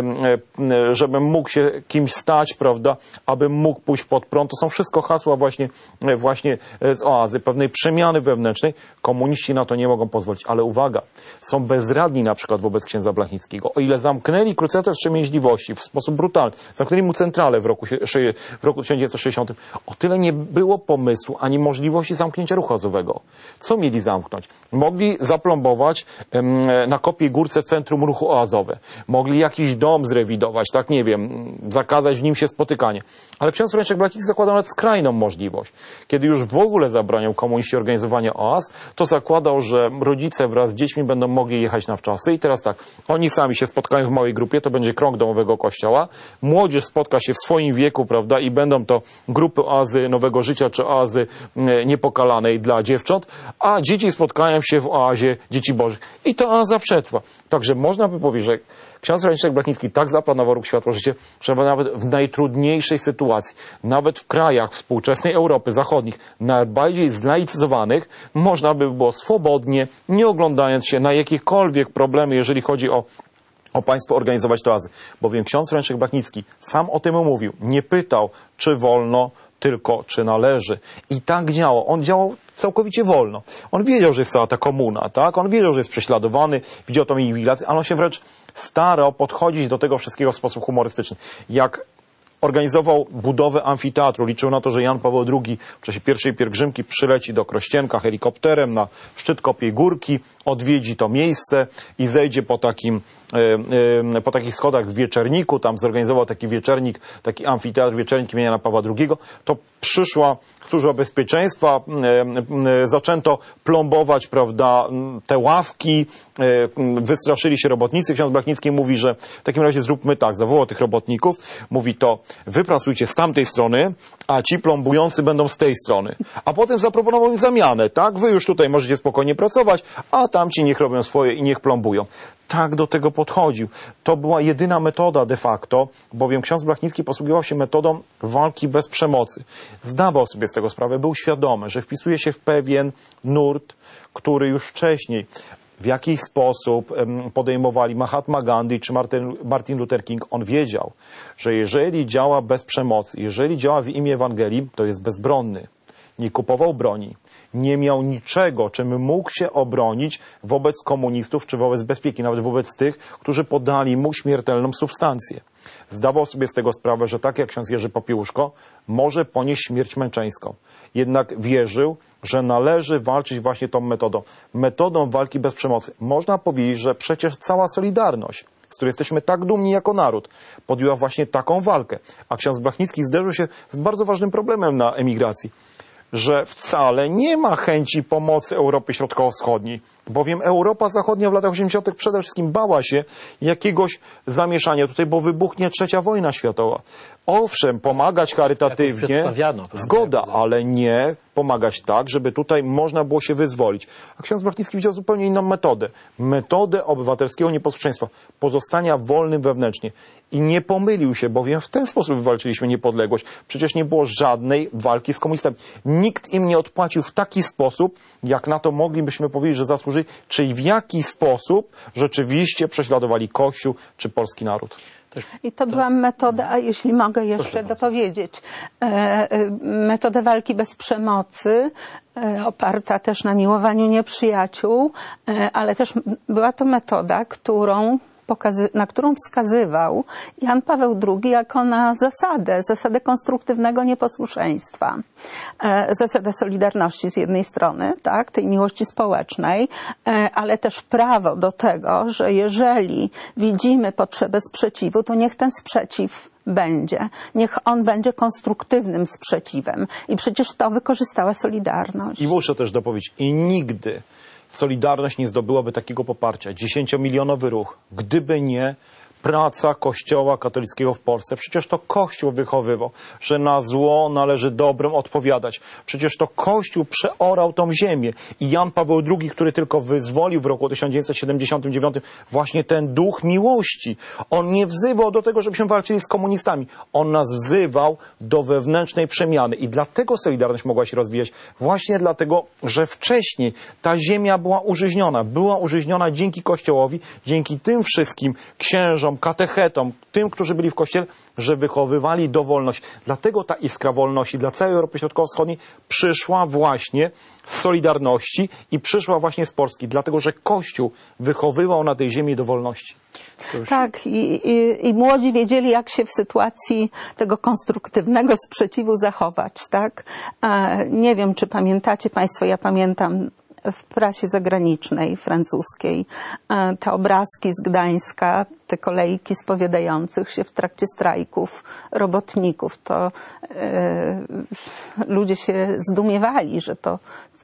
Speaker 3: żebym mógł się kimś stać, prawda, abym mógł pójść pod prąd. To są wszystko hasła właśnie, właśnie z Oazy, pewnej przemiany wewnętrznej. Komuniści na to nie mogą pozwolić, ale uwaga, są bezradni na przykład wobec księdza Blachnickiego. O ile zamknęli Krucjatę Wstrzemięźliwości w sposób brutalny, zamknęli mu centralę w roku, w roku tysiąc dziewięćset sześćdziesiątym, o tyle nie było pomysłu ani możliwości zamknięcia ruchu oazowego. Co mieli zamknąć? Mogli zaplombować em, na Kopiej Górce centrum ruchu oazowe. Mogli jakiś dom zrewidować, tak nie wiem, zakazać w nim się spotykanie. Ale ksiądz Franciszek Blachnicki zakładał nawet skrajną możliwość. Kiedy już w ogóle zabraniał komuniści organizowania oaz, to zakładał, że rodzice wraz z dziećmi będą mogli jechać na wczasy. I teraz tak, oni sami się spotkają w małej grupie, to będzie krąg domowego kościoła, młodzież spotka się w swoim wieku, prawda, i będą to grupy oazy Nowego Życia, czy oazy e, niepokalanej dla dziewcząt, a dzieci spotkają się w oazie Dzieci Bożych. I to oaza przetrwa. Także można by powiedzieć, że ksiądz Franciszek Blachnicki tak zaplanował Ruch Światło Życie, że nawet w najtrudniejszej sytuacji, nawet w krajach współczesnej Europy Zachodnich, najbardziej zlaicyzowanych, można by było swobodnie, nie oglądając się na jakiekolwiek problemy, jeżeli chodzi o o państwo organizować to oazy. Bowiem ksiądz Franciszek Blachnicki sam o tym mówił. Nie pytał, czy wolno, tylko czy należy. I tak działał. On działał całkowicie wolno. On wiedział, że jest cała ta komuna, tak? On wiedział, że jest prześladowany, widział tą inwigilację, ale on się wręcz starał podchodzić do tego wszystkiego w sposób humorystyczny. Jak organizował budowę amfiteatru, liczył na to, że Jan Paweł drugi w czasie pierwszej pielgrzymki przyleci do Krościenka helikopterem na szczyt Kopiej Górki, odwiedzi to miejsce i zejdzie po takim, e, e, po takich schodach w Wieczerniku, tam zorganizował taki wieczernik, taki amfiteatr wieczernik imienia Jana Pawła drugiego, to przyszła Służba Bezpieczeństwa, e, e, zaczęto plombować, prawda, te ławki, e, wystraszyli się robotnicy. Ksiądz Blachnicki mówi, że w takim razie zróbmy tak, zawołał tych robotników, mówi to, wy pracujcie z tamtej strony, a ci plombujący będą z tej strony. A potem zaproponował im zamianę, tak, wy już tutaj możecie spokojnie pracować, a tamci niech robią swoje i niech plombują. Tak do tego podchodził. To była jedyna metoda de facto, bowiem ksiądz Blachnicki posługiwał się metodą walki bez przemocy. Zdawał sobie z tego sprawę, był świadomy, że wpisuje się w pewien nurt, który już wcześniej w jakiś sposób podejmowali Mahatma Gandhi czy Martin, Martin Luther King. On wiedział, że jeżeli działa bez przemocy, jeżeli działa w imię Ewangelii, to jest bezbronny. Nie kupował broni. Nie miał niczego, czym mógł się obronić wobec komunistów czy wobec bezpieki, nawet wobec tych, którzy podali mu śmiertelną substancję. Zdawał sobie z tego sprawę, że tak jak ksiądz Jerzy Popiełuszko, może ponieść śmierć męczeńską. Jednak wierzył, że należy walczyć właśnie tą metodą. Metodą walki bez przemocy. Można powiedzieć, że przecież cała Solidarność, z której jesteśmy tak dumni jako naród, podjęła właśnie taką walkę. A ksiądz Blachnicki zderzył się z bardzo ważnym problemem na emigracji, że wcale nie ma chęci pomocy Europy Środkowo-Wschodniej, bowiem Europa Zachodnia w latach osiemdziesiątych przede wszystkim bała się jakiegoś zamieszania tutaj, bo wybuchnie trzecia wojna światowa. Owszem, pomagać charytatywnie, zgoda, ale nie pomagać tak, żeby tutaj można było się wyzwolić. A ksiądz Blachnicki widział zupełnie inną metodę. Metodę obywatelskiego nieposłuszeństwa, pozostania wolnym wewnętrznie. I nie pomylił się, bowiem w ten sposób wywalczyliśmy niepodległość. Przecież nie było żadnej walki z komunistami. Nikt im nie odpłacił w taki sposób, jak na to moglibyśmy powiedzieć, że zasłużyli, czyli w jaki sposób rzeczywiście prześladowali Kościół czy polski naród.
Speaker 2: I to była metoda, a jeśli mogę jeszcze dopowiedzieć, e, e, metoda walki bez przemocy, e, oparta też na miłowaniu nieprzyjaciół, e, ale też była to metoda, którą pokazy- na którą wskazywał Jan Paweł drugi jako na zasadę, zasadę konstruktywnego nieposłuszeństwa, e, zasadę solidarności z jednej strony, tak, tej miłości społecznej, e, ale też prawo do tego, że jeżeli widzimy potrzebę sprzeciwu, to niech ten sprzeciw będzie. Niech on będzie konstruktywnym sprzeciwem. I przecież to wykorzystała Solidarność.
Speaker 3: I muszę też dopowiedzieć, i nigdy Solidarność nie zdobyłaby takiego poparcia. Dziesięciomilionowy ruch, gdyby nie praca Kościoła katolickiego w Polsce. Przecież to Kościół wychowywał, że na zło należy dobrem odpowiadać. Przecież to Kościół przeorał tą ziemię. I Jan Paweł drugi, który tylko wyzwolił w roku tysiąc dziewięćset siedemdziesiątym dziewiątym właśnie ten duch miłości. On nie wzywał do tego, żebyśmy walczyli z komunistami. On nas wzywał do wewnętrznej przemiany. I dlatego Solidarność mogła się rozwijać. Właśnie dlatego, że wcześniej ta ziemia była użyźniona. Była użyźniona dzięki Kościołowi, dzięki tym wszystkim księżom, katechetom, tym, którzy byli w Kościele, że wychowywali dowolność. Dlatego ta iskra wolności dla całej Europy Środkowo-Wschodniej przyszła właśnie z Solidarności i przyszła właśnie z Polski. Dlatego, że Kościół wychowywał na tej ziemi dowolności.
Speaker 2: Już... Tak, i, i, i młodzi wiedzieli, jak się w sytuacji tego konstruktywnego sprzeciwu zachować, tak? E, nie wiem, czy pamiętacie Państwo, ja pamiętam w prasie zagranicznej, francuskiej, te obrazki z Gdańska, te kolejki spowiadających się w trakcie strajków robotników, to e, ludzie się zdumiewali, że to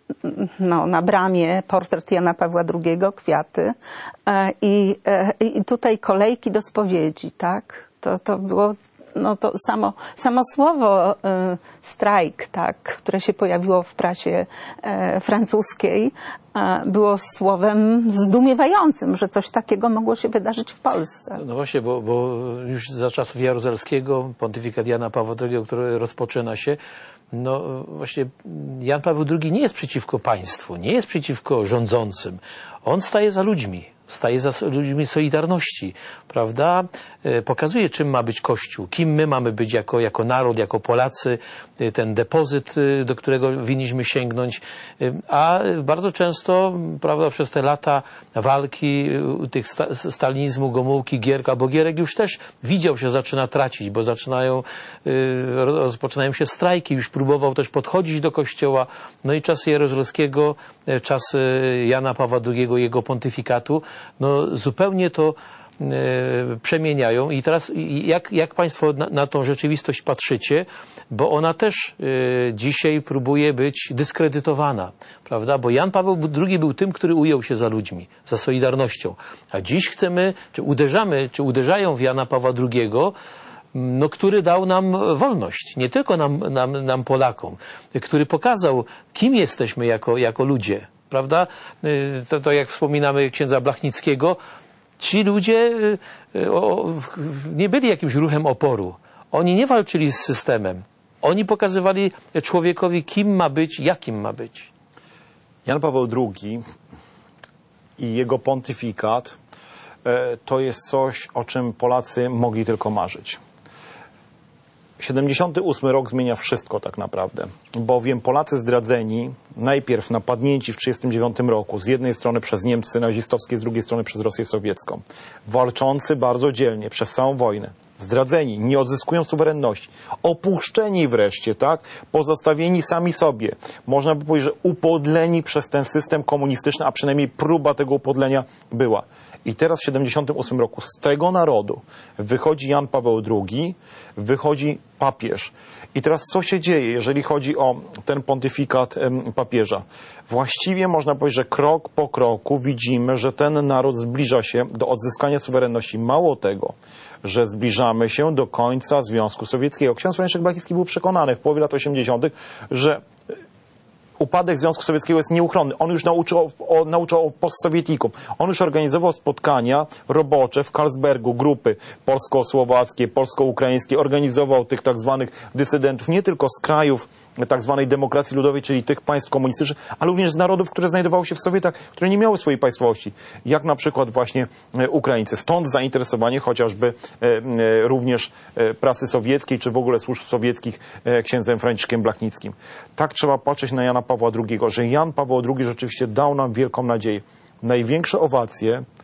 Speaker 2: no, na bramie portret Jana Pawła drugiego, kwiaty e, i, e, i tutaj kolejki do spowiedzi, tak? To, to było no to samo, samo słowo y, strajk, tak, które się pojawiło w prasie e, francuskiej, e, było słowem zdumiewającym, że coś takiego mogło się wydarzyć w Polsce.
Speaker 1: No właśnie, bo, bo już za czasów Jaruzelskiego, pontyfikat Jana Pawła drugiego, który rozpoczyna się, no właśnie Jan Paweł drugi nie jest przeciwko państwu, nie jest przeciwko rządzącym. On staje za ludźmi. Staje za ludźmi Solidarności, prawda? Pokazuje, czym ma być Kościół, kim my mamy być jako, jako naród, jako Polacy, ten depozyt, do którego winniśmy sięgnąć. A bardzo często, prawda, przez te lata walki tych sta stalinizmu, Gomułki, Gierka, bo Gierek już też widział, że zaczyna tracić, bo zaczynają, rozpoczynają się strajki, już próbował też podchodzić do Kościoła. No i czasy Jaruzelskiego, czas Jana Pawła drugiego, jego pontyfikatu, no zupełnie to e, przemieniają. I teraz jak, jak Państwo na, na tą rzeczywistość patrzycie, bo ona też e, dzisiaj próbuje być dyskredytowana, prawda? Bo Jan Paweł drugi był tym, który ujął się za ludźmi, za Solidarnością. A dziś chcemy, czy uderzamy, czy uderzają w Jana Pawła drugiego, no, który dał nam wolność, nie tylko nam, nam, nam Polakom, który pokazał, kim jesteśmy jako, jako ludzie. Prawda? To, to jak wspominamy księdza Blachnickiego, ci ludzie o, nie byli jakimś ruchem oporu. Oni nie walczyli z systemem. Oni pokazywali człowiekowi, kim ma być, jakim ma być.
Speaker 3: Jan Paweł drugi i jego pontyfikat to jest coś, o czym Polacy mogli tylko marzyć. siedemdziesiąty ósmy rok zmienia wszystko tak naprawdę, bowiem Polacy zdradzeni, najpierw napadnięci w trzydziestym dziewiątym roku, z jednej strony przez Niemcy nazistowskie, z drugiej strony przez Rosję sowiecką, walczący bardzo dzielnie przez całą wojnę, zdradzeni, nie odzyskują suwerenności, opuszczeni wreszcie, tak, pozostawieni sami sobie, można by powiedzieć, że upodleni przez ten system komunistyczny, a przynajmniej próba tego upodlenia była. I teraz w siedemdziesiątym ósmym roku z tego narodu wychodzi Jan Paweł drugi, wychodzi papież. I teraz co się dzieje, jeżeli chodzi o ten pontyfikat papieża? Właściwie można powiedzieć, że krok po kroku widzimy, że ten naród zbliża się do odzyskania suwerenności. Mało tego, że zbliżamy się do końca Związku Sowieckiego. Ksiądz Franciszek Blachnicki był przekonany w połowie lat osiemdziesiątych, że upadek Związku Sowieckiego jest nieuchronny. On już nauczył o, nauczał o postsowietikum. On już organizował spotkania robocze w Karlsbergu, grupy polsko-słowackie, polsko-ukraińskie. Organizował tych tak zwanych dysydentów nie tylko z krajów tak zwanej demokracji ludowej, czyli tych państw komunistycznych, ale również z narodów, które znajdowały się w Sowietach, które nie miały swojej państwowości. Jak na przykład właśnie Ukraińcy. Stąd zainteresowanie chociażby e, również e, prasy sowieckiej, czy w ogóle służb sowieckich e, księdzem Franciszkiem Blachnickim. Tak trzeba patrzeć na Jana Pawła drugiego, że Jan Paweł drugi rzeczywiście dał nam wielką nadzieję. Największe owacje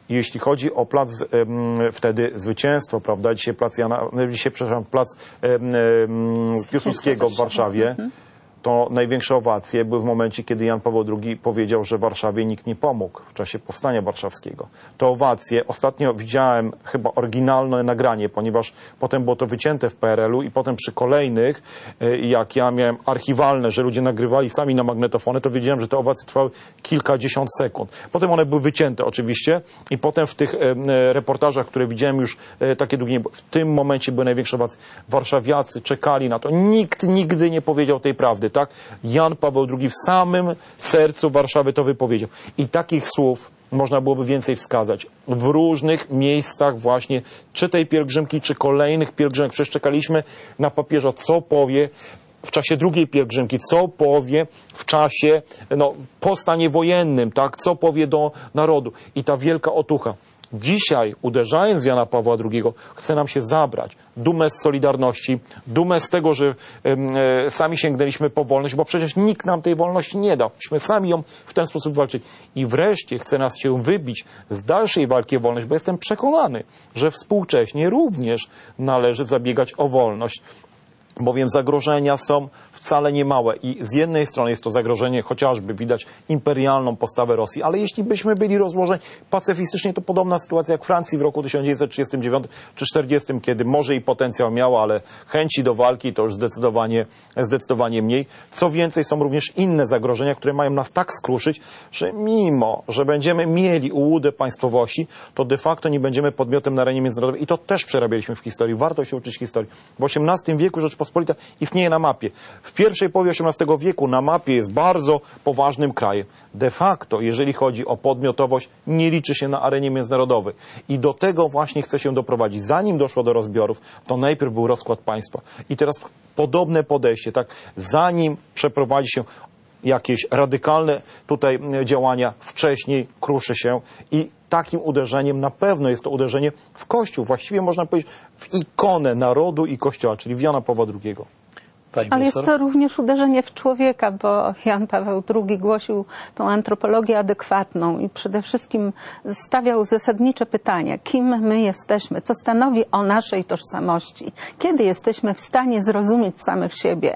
Speaker 3: Jeśli chodzi o plac um, wtedy zwycięstwo, prawda, dzisiaj plac Jana, dzisiaj, przepraszam, plac um, um, Piłsudskiego w Warszawie, mhm. to największe owacje były w momencie, kiedy Jan Paweł drugi powiedział, że Warszawie nikt nie pomógł w czasie powstania warszawskiego. To owacje, ostatnio widziałem chyba oryginalne nagranie, ponieważ potem było to wycięte w P R L u i potem przy kolejnych, jak ja miałem archiwalne, że ludzie nagrywali sami na magnetofony, to wiedziałem, że te owacje trwały kilkadziesiąt sekund. Potem one były wycięte oczywiście i potem w tych reportażach, które widziałem już takie długie, w tym momencie były największe owacje. Warszawiacy czekali na to. Nikt nigdy nie powiedział tej prawdy. Tak? Jan Paweł drugi w samym sercu Warszawy to wypowiedział. I takich słów można byłoby więcej wskazać. W różnych miejscach właśnie, czy tej pielgrzymki, czy kolejnych pielgrzymek. Przecież czekaliśmy na papieża, co powie w czasie drugiej pielgrzymki, co powie w czasie, no, po stanie wojennym, tak? Co powie do narodu. I ta wielka otucha. Dzisiaj, uderzając w Jana Pawła drugiego, chce nam się zabrać dumę z Solidarności, dumę z tego, że e, sami sięgnęliśmy po wolność, bo przecież nikt nam tej wolności nie dał. Myśmy sami ją w ten sposób walczyli. I wreszcie chce nas się wybić z dalszej walki o wolność, bo jestem przekonany, że współcześnie również należy zabiegać o wolność. Bowiem zagrożenia są wcale nie małe i z jednej strony jest to zagrożenie, chociażby widać imperialną postawę Rosji, ale jeśli byśmy byli rozłożeni pacyfistycznie, to podobna sytuacja jak w Francji w roku tysiąc dziewięćset trzydziestym dziewiątym czy czterdziestym, kiedy może i potencjał miała, ale chęci do walki to już zdecydowanie, zdecydowanie mniej. Co więcej, są również inne zagrożenia, które mają nas tak skruszyć, że mimo, że będziemy mieli ułudę państwowości, to de facto nie będziemy podmiotem na arenie międzynarodowej i to też przerabialiśmy w historii. Warto się uczyć historii. W osiemnastym wieku Rzeczpospolita istnieje na mapie. W pierwszej połowie osiemnastego wieku na mapie jest bardzo poważnym krajem. De facto, jeżeli chodzi o podmiotowość, nie liczy się na arenie międzynarodowej. I do tego właśnie chce się doprowadzić. Zanim doszło do rozbiorów, to najpierw był rozkład państwa. I teraz podobne podejście, tak? Zanim przeprowadzi się jakieś radykalne tutaj działania, wcześniej kruszy się i takim uderzeniem na pewno jest to uderzenie w Kościół. Właściwie można powiedzieć w ikonę narodu i Kościoła, czyli w Jana Pawła drugiego.
Speaker 2: Ale jest to również uderzenie w człowieka, bo Jan Paweł drugi głosił tą antropologię adekwatną i przede wszystkim stawiał zasadnicze pytania, kim my jesteśmy, co stanowi o naszej tożsamości, kiedy jesteśmy w stanie zrozumieć samych siebie.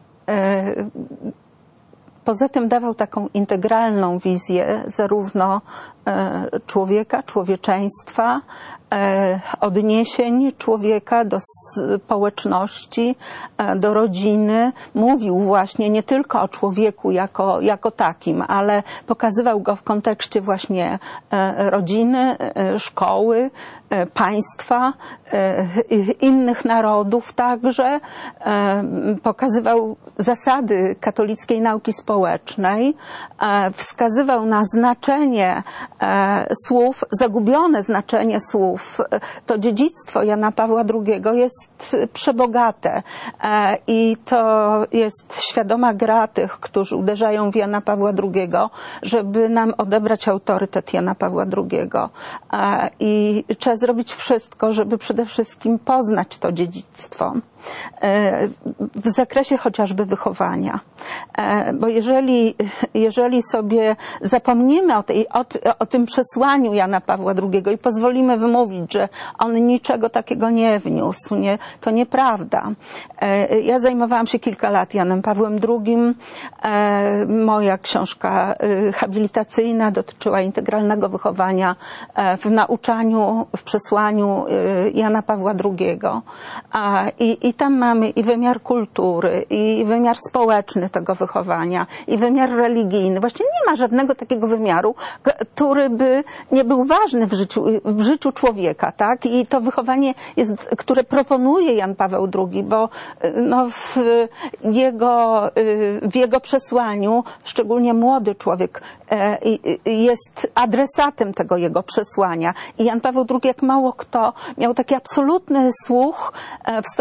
Speaker 2: Poza tym dawał taką integralną wizję zarówno człowieka, człowieczeństwa, odniesień człowieka do społeczności, do rodziny. Mówił właśnie nie tylko o człowieku jako, jako takim, ale pokazywał go w kontekście właśnie rodziny, szkoły, państwa, innych narodów także. Pokazywał zasady katolickiej nauki społecznej, wskazywał na znaczenie słów, zagubione znaczenie słów. To dziedzictwo Jana Pawła drugiego jest przebogate i to jest świadoma gra tych, którzy uderzają w Jana Pawła drugiego, żeby nam odebrać autorytet Jana Pawła drugiego. I trzeba zrobić wszystko, żeby przede wszystkim poznać to dziedzictwo w zakresie chociażby wychowania. Bo jeżeli, jeżeli sobie zapomnimy o, tej, o, o tym przesłaniu Jana Pawła drugiego i pozwolimy wymówić, że on niczego takiego nie wniósł, nie, to nieprawda. Ja zajmowałam się kilka lat Janem Pawłem drugim. Moja książka habilitacyjna dotyczyła integralnego wychowania w nauczaniu, w przesłaniu Jana Pawła drugiego. I, i tam mamy i wymiar kultury, i wymiar społeczny tego wychowania, i wymiar religijny. Właściwie nie ma żadnego takiego wymiaru, który by nie był ważny w życiu, w życiu człowieka, tak? I to wychowanie jest, które proponuje Jan Paweł drugi, bo no, w, jego, w jego przesłaniu, szczególnie młody człowiek jest adresatem tego jego przesłania. I Jan Paweł drugi, jak mało kto, miał taki absolutny słuch w stosunku do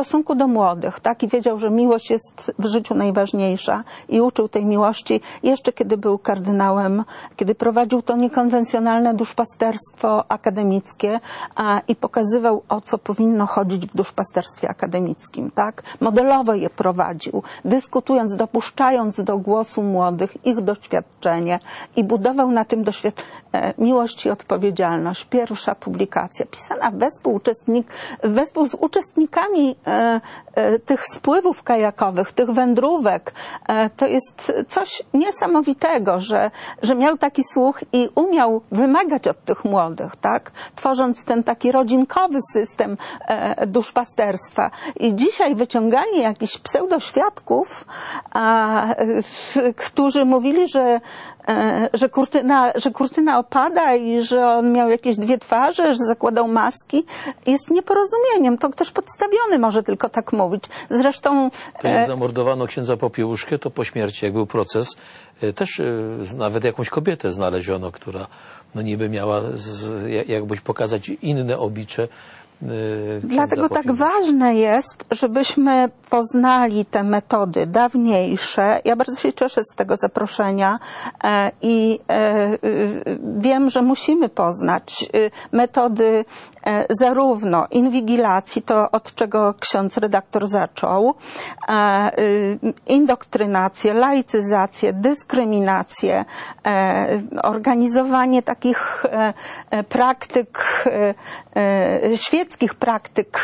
Speaker 2: do młodych, tak? I wiedział, że miłość jest w życiu najważniejsza i uczył tej miłości jeszcze kiedy był kardynałem, kiedy prowadził to niekonwencjonalne duszpasterstwo akademickie a, i pokazywał, o co powinno chodzić w duszpasterstwie akademickim, tak? Modelowo je prowadził, dyskutując, dopuszczając do głosu młodych ich doświadczenie i budował na tym doświadczeniu Miłość i odpowiedzialność. Pierwsza publikacja pisana wespół, uczestnik, wespół z uczestnikami e, e, tych spływów kajakowych, tych wędrówek. E, to jest coś niesamowitego, że, że miał taki słuch i umiał wymagać od tych młodych, tak? Tworząc ten taki rodzinkowy system e, duszpasterstwa. I dzisiaj wyciąganie jakichś pseudoświadków, a, e, którzy mówili, że że kurtyna, że kurtyna opada i że on miał jakieś dwie twarze, że zakładał maski, jest nieporozumieniem. To ktoś podstawiony może tylko tak mówić. Zresztą...
Speaker 1: To jak zamordowano księdza Popiełuszkę, to po śmierci, jak był proces, też nawet jakąś kobietę znaleziono, która no niby miała z, jakbyś pokazać inne oblicze.
Speaker 2: Dlatego tak ważne jest, żebyśmy poznali te metody dawniejsze. Ja bardzo się cieszę z tego zaproszenia i wiem, że musimy poznać metody zarówno inwigilacji, to od czego ksiądz redaktor zaczął, indoktrynację, laicyzację, dyskryminację, organizowanie takich praktyk, świeckich praktyk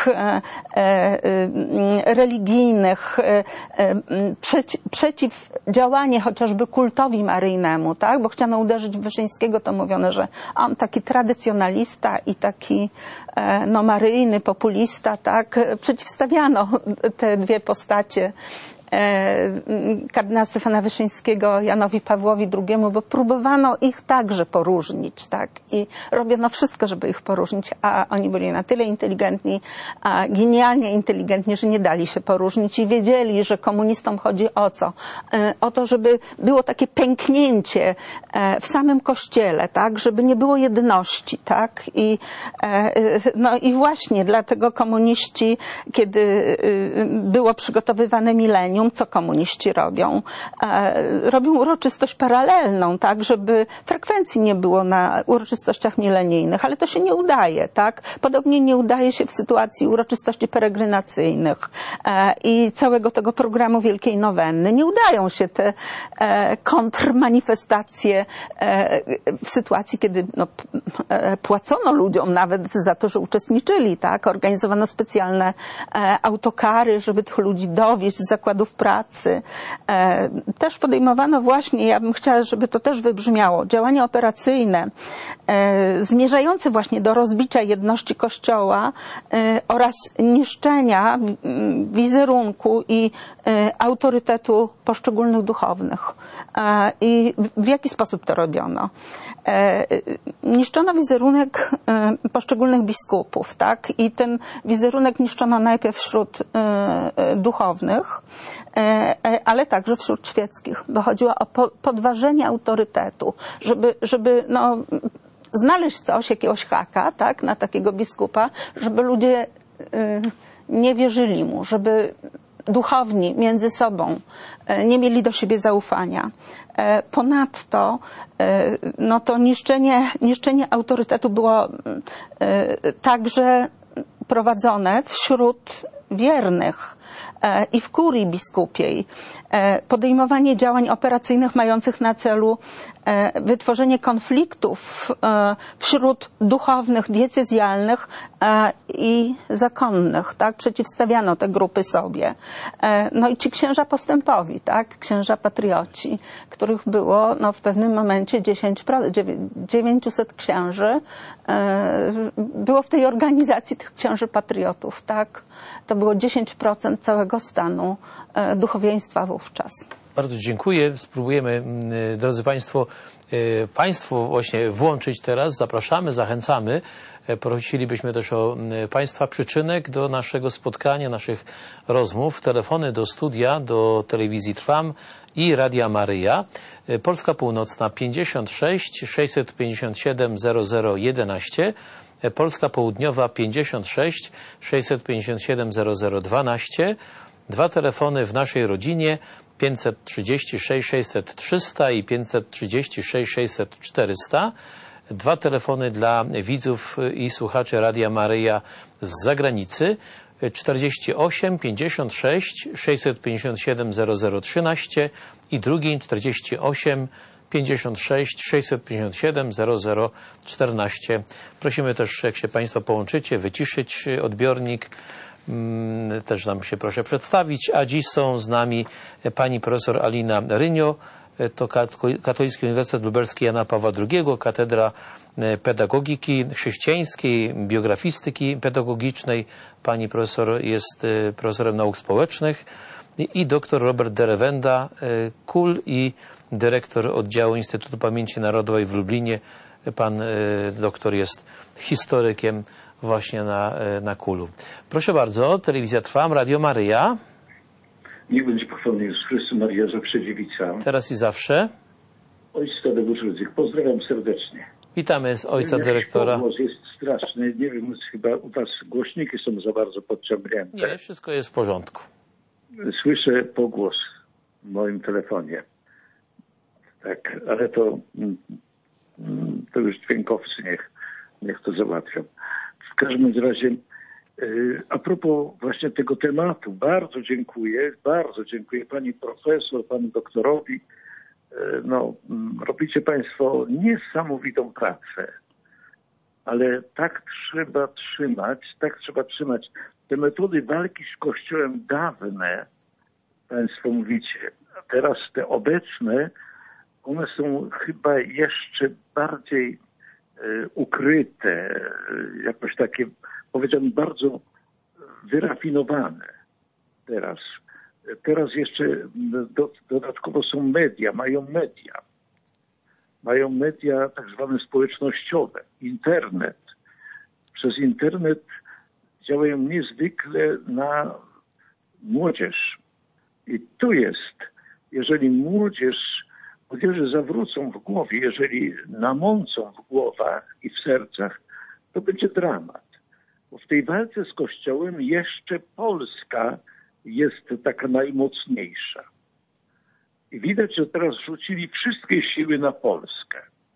Speaker 2: religijnych, przeciwdziałanie chociażby kultowi maryjnemu, tak? Bo chciano uderzyć w Wyszyńskiego, to mówiono, że on taki tradycjonalista i taki no, maryjny, populista, tak? Przeciwstawiano te dwie postacie kardynała Stefana Wyszyńskiego Janowi Pawłowi drugiemu, bo próbowano ich także poróżnić, tak? I robiono wszystko, żeby ich poróżnić, a oni byli na tyle inteligentni, a genialnie inteligentni, że nie dali się poróżnić i wiedzieli, że komunistom chodzi o co? O to, żeby było takie pęknięcie w samym Kościele, tak? Żeby nie było jedności, tak? I, no i właśnie dlatego komuniści, kiedy było przygotowywane milenium, co komuniści robią? E, robią uroczystość paralelną, tak, żeby frekwencji nie było na uroczystościach milenijnych, ale to się nie udaje, tak? Podobnie nie udaje się w sytuacji uroczystości peregrinacyjnych e, i całego tego programu Wielkiej Nowenny. Nie udają się te e, kontrmanifestacje e, w sytuacji, kiedy no, e, płacono ludziom nawet za to, że uczestniczyli, tak? Organizowano specjalne e, autokary, żeby tych ludzi dowieźć z zakładów pracy. E, też podejmowano właśnie, ja bym chciała, żeby to też wybrzmiało, działania operacyjne e, zmierzające właśnie do rozbicia jedności Kościoła e, oraz niszczenia m, wizerunku i e, autorytetu poszczególnych duchownych. E, I w, w jaki sposób to robiono? E, niszczono wizerunek e, poszczególnych biskupów, tak? I ten wizerunek niszczono najpierw wśród e, e, duchownych, ale także wśród świeckich, bo chodziło o podważenie autorytetu, żeby, żeby no, znaleźć coś, jakiegoś haka, tak, na takiego biskupa, żeby ludzie nie wierzyli mu, żeby duchowni między sobą nie mieli do siebie zaufania. Ponadto no to niszczenie, niszczenie autorytetu było także prowadzone wśród wiernych i w kurii biskupiej. Podejmowanie działań operacyjnych mających na celu wytworzenie konfliktów wśród duchownych, diecezjalnych i zakonnych, tak? Przeciwstawiano te grupy sobie. No i ci księża postępowi, tak? Księża patrioci, których było no, w pewnym momencie dziesięć procent, dziewięćset księży było w tej organizacji tych księży patriotów, tak? To było dziesięć procent całego stanu duchowieństwa wówczas.
Speaker 1: Bardzo dziękuję. Spróbujemy, drodzy Państwo, Państwo właśnie włączyć teraz. Zapraszamy, zachęcamy. Prosilibyśmy też o Państwa przyczynek do naszego spotkania, naszych rozmów. Telefony do studia, do telewizji Trwam i Radia Maryja. Polska Północna pięćdziesiąt sześć sześćset pięćdziesiąt siedem zero zero jedenaście. Polska Południowa pięćdziesiąt sześć sześćset pięćdziesiąt siedem zero zero dwanaście. Dwa telefony w naszej rodzinie pięćset trzydzieści sześć sześćset trzysta i pięćset trzydzieści sześć sześćset czterysta. Dwa telefony dla widzów i słuchaczy Radia Maryja z zagranicy czterdzieści osiem pięćdziesiąt sześć sześćset pięćdziesiąt siedem zero zero trzynaście i drugi czterdzieści osiem pięćdziesiąt sześć sześćset pięćdziesiąt siedem zero zero czternaście. Prosimy też, jak się Państwo połączycie, wyciszyć odbiornik. Też nam się proszę przedstawić. A dziś są z nami pani profesor Alina Rynio, to Katolicki Uniwersytet Lubelski Jana Pawła drugiego, Katedra Pedagogiki Chrześcijańskiej, Biografistyki Pedagogicznej. Pani profesor jest profesorem nauk społecznych i doktor Robert Derewenda, K U L i dyrektor oddziału Instytutu Pamięci Narodowej w Lublinie. Pan doktor jest historykiem właśnie na, na K U L u. Proszę bardzo, telewizja Trwam, Radio Maryja.
Speaker 4: Niech będzie pochwalony Jezus Chrystus, Maria zawsze dziewica.
Speaker 1: Teraz i zawsze.
Speaker 4: Ojciec Tadeusz Rydzyk, pozdrawiam serdecznie.
Speaker 1: Witamy z ojca dyrektora.
Speaker 4: Głos jest straszny, nie wiem, chyba u was głośniki są za bardzo podciągnięte.
Speaker 1: Nie, wszystko jest w porządku.
Speaker 4: Słyszę pogłos w moim telefonie. Tak, ale to, to już dźwiękowcy niech, niech to załatwią. W każdym razie, a propos właśnie tego tematu, bardzo dziękuję, bardzo dziękuję pani profesor, panu doktorowi. No, robicie państwo niesamowitą pracę, ale tak trzeba trzymać, tak trzeba trzymać. Te metody walki z Kościołem dawne, państwo mówicie, a teraz te obecne, one są chyba jeszcze bardziej y, ukryte, y, jakoś takie, powiedziałbym, bardzo wyrafinowane teraz. Teraz jeszcze do, dodatkowo są media, mają media. Mają media tak zwane społecznościowe, internet. Przez internet działają niezwykle na młodzież. I tu jest, jeżeli młodzież, młodzieży zawrócą w głowie, jeżeli namącą w głowach i w sercach, to będzie dramat. Bo w tej walce z Kościołem jeszcze Polska jest taka najmocniejsza. I widać, że teraz rzucili wszystkie siły na Polskę.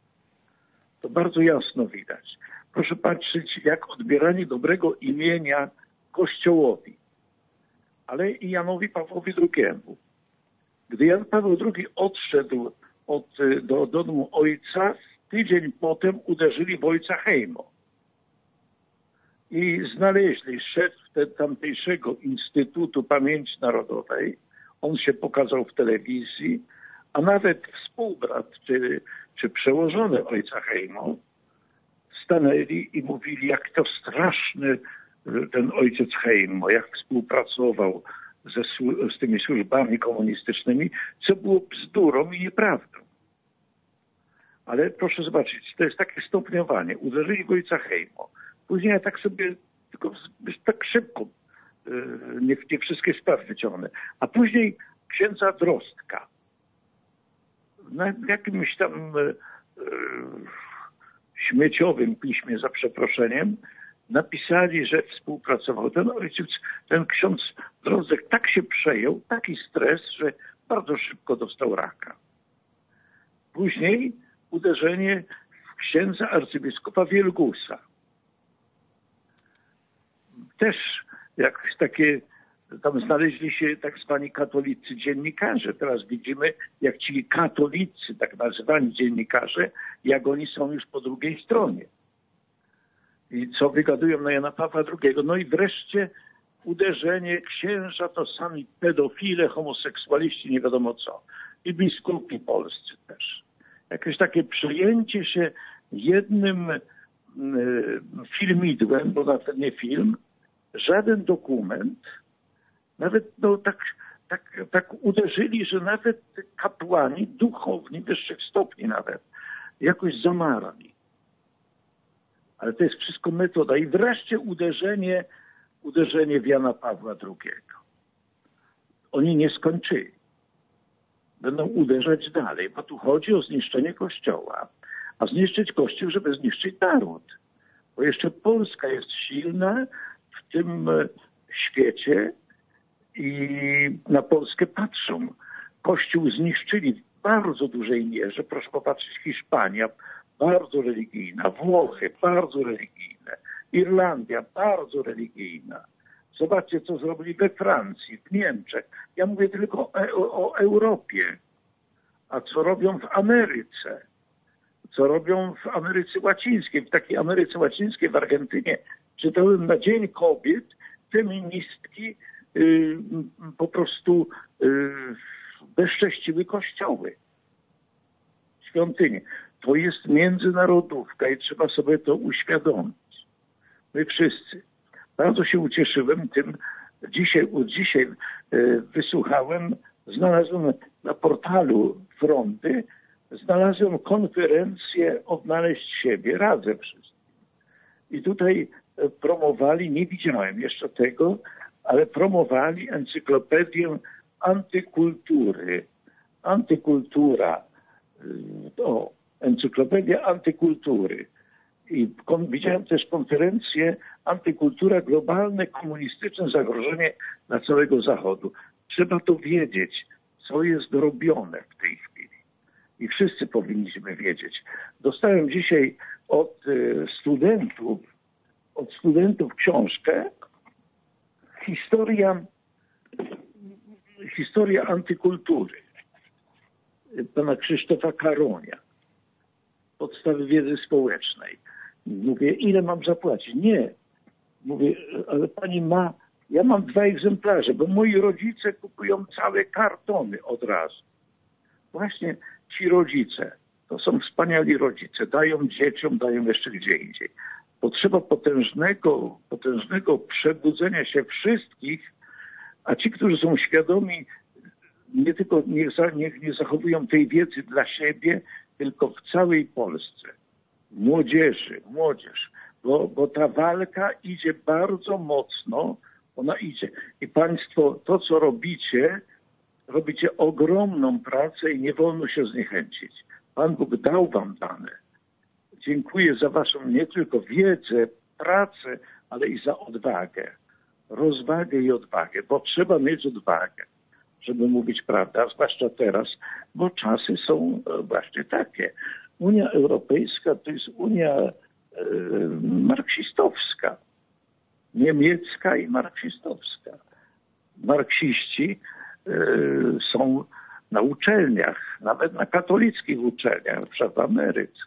Speaker 4: To bardzo jasno widać. Proszę patrzeć, jak odbieranie dobrego imienia Kościołowi, ale i Janowi Pawłowi drugiemu. Gdy Jan Paweł drugi odszedł od, do, do domu ojca, tydzień potem uderzyli w ojca Hejmo. I znaleźli szef tamtejszego Instytutu Pamięci Narodowej. On się pokazał w telewizji, a nawet współbrat czy, czy przełożony ojca Hejmo stanęli i mówili, jak to straszny ten ojciec Hejmo, jak współpracował ze, z tymi służbami komunistycznymi, co było bzdurą i nieprawdą. Ale proszę zobaczyć, to jest takie stopniowanie. Uderzyli w ojca Hejmo. Później ja tak sobie, tylko tak szybko, nie, nie wszystkie sprawy wyciągnę. A później księdza Drostka. Na jakimś tam e, śmieciowym piśmie, za przeproszeniem, napisali, że współpracował. Ten ojciec, ten ksiądz Drostek tak się przejął, taki stres, że bardzo szybko dostał raka. Później uderzenie w księdza arcybiskupa Wielgusa. Też jakieś takie, tam znaleźli się tak zwani katolicy dziennikarze. Teraz widzimy, jak ci katolicy, tak nazywani dziennikarze, jak oni są już po drugiej stronie. I co wygadują na Jana Pawła drugiego. No i wreszcie uderzenie księża to sami pedofile, homoseksualiści, nie wiadomo co. I biskupi polscy też. Jakieś takie przejęcie się jednym y, filmidłem, bo nawet nie film, żaden dokument, nawet no, tak, tak, tak uderzyli, że nawet kapłani, duchowni, wyższych stopni nawet, jakoś zamarli. Ale to jest wszystko metoda. I wreszcie uderzenie, uderzenie w Jana Pawła drugiego. Oni nie skończyli. Będą uderzać dalej, bo tu chodzi o zniszczenie Kościoła. A zniszczyć Kościół, żeby zniszczyć naród. bo jeszcze Polska jest silna w tym świecie i na Polskę patrzą. Kościół zniszczyli w bardzo dużej mierze. Proszę popatrzeć, Hiszpania bardzo religijna, Włochy bardzo religijne, Irlandia bardzo religijna. Zobaczcie, co zrobili we Francji, w Niemczech. Ja mówię tylko o, o Europie. A co robią w Ameryce? Co robią w Ameryce Łacińskiej? W takiej Ameryce Łacińskiej, w Argentynie, czytałem na Dzień Kobiet, feministki yy, po prostu yy, bezcześciły kościoły, świątynie. To jest międzynarodówka i trzeba sobie to uświadomić. My wszyscy. Bardzo się ucieszyłem tym. Dzisiaj, dzisiaj yy, wysłuchałem, znalazłem na portalu Frondy, znalazłem konferencję Odnaleźć siebie, radzę wszystkim. I tutaj promowali, nie widziałem jeszcze tego, ale promowali encyklopedię antykultury. Antykultura. O, encyklopedia antykultury. I kon, widziałem też konferencję Antykultura, globalne komunistyczne zagrożenie dla całego Zachodu. Trzeba to wiedzieć, co jest robione w tej chwili. I wszyscy powinniśmy wiedzieć. Dostałem dzisiaj od y, studentów, od studentów książkę Historia, historia antykultury pana Krzysztofa Karonia. Podstawy wiedzy społecznej. Mówię, ile mam zapłacić? Nie. Mówię, ale pani ma, ja mam dwa egzemplarze, bo moi rodzice kupują całe kartony od razu. Właśnie ci rodzice, to są wspaniali rodzice, dają dzieciom, dają jeszcze gdzie indziej. Potrzeba potężnego, potężnego przebudzenia się wszystkich, a ci, którzy są świadomi, nie tylko niech, niech nie zachowują tej wiedzy dla siebie, tylko w całej Polsce. Młodzieży, młodzież, bo, bo ta walka idzie bardzo mocno, ona idzie. I państwo, to co robicie, robicie ogromną pracę i nie wolno się zniechęcić. Pan Bóg dał wam dane. Dziękuję za waszą nie tylko wiedzę, pracę, ale i za odwagę. Rozwagę i odwagę, bo trzeba mieć odwagę, żeby mówić prawdę, a zwłaszcza teraz, bo czasy są właśnie takie. Unia Europejska to jest Unia e, marksistowska, niemiecka i marksistowska. Marksiści e, są na uczelniach, nawet na katolickich uczelniach, na przykład w Ameryce.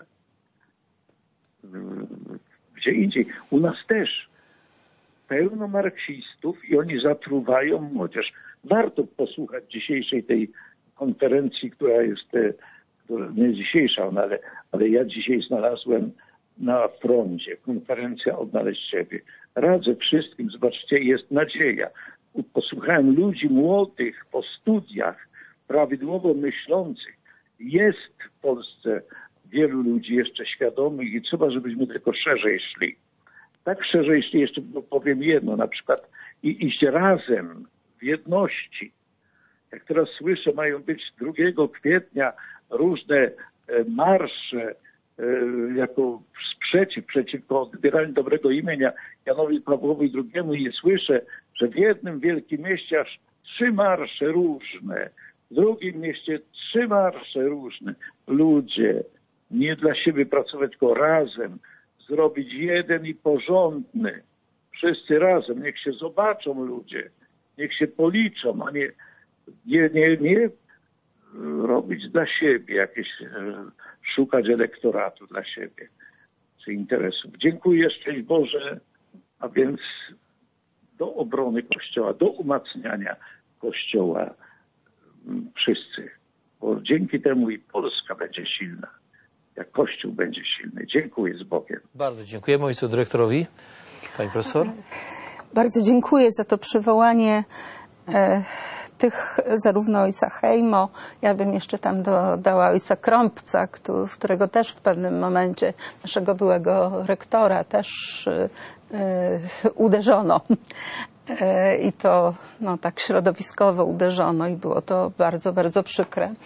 Speaker 4: Gdzie indziej. U nas też pełno marksistów i oni zatruwają młodzież. Warto posłuchać dzisiejszej tej konferencji, która jest, która nie dzisiejsza, ale, ale ja dzisiaj znalazłem na froncie konferencja Odnaleźć siebie. Radzę wszystkim, zobaczcie, jest nadzieja. Posłuchałem ludzi młodych po studiach, prawidłowo myślących. Jest w Polsce wielu ludzi jeszcze świadomych i trzeba, żebyśmy tylko szerzej szli. Tak szerzej szli, jeszcze powiem jedno, na przykład i iść razem, w jedności. Jak teraz słyszę, mają być drugiego kwietnia różne marsze jako sprzeciw przeciwko odbieraniu dobrego imienia Janowi Pawłowi drugiemu i słyszę, że w jednym wielkim mieście aż trzy marsze różne, w drugim mieście trzy marsze różne. Ludzie, nie dla siebie pracować, tylko razem, zrobić jeden i porządny. Wszyscy razem, niech się zobaczą ludzie, niech się policzą, a nie, nie, nie, nie robić dla siebie jakieś, szukać elektoratu dla siebie, czy interesów. Dziękuję, szczęść Boże, a więc do obrony Kościoła, do umacniania Kościoła wszyscy, bo dzięki temu i Polska będzie silna, jak Kościół będzie silny. Dziękuję, z Bogiem.
Speaker 1: Bardzo dziękujemy ojcu dyrektorowi. Pani profesor?
Speaker 2: Bardzo dziękuję za to przywołanie e, tych zarówno ojca Hejmo, ja bym jeszcze tam dodała ojca Krąpca, który, którego też w pewnym momencie, naszego byłego rektora, też e, e, uderzono. E, I to no, tak środowiskowo uderzono i było to bardzo, bardzo przykre.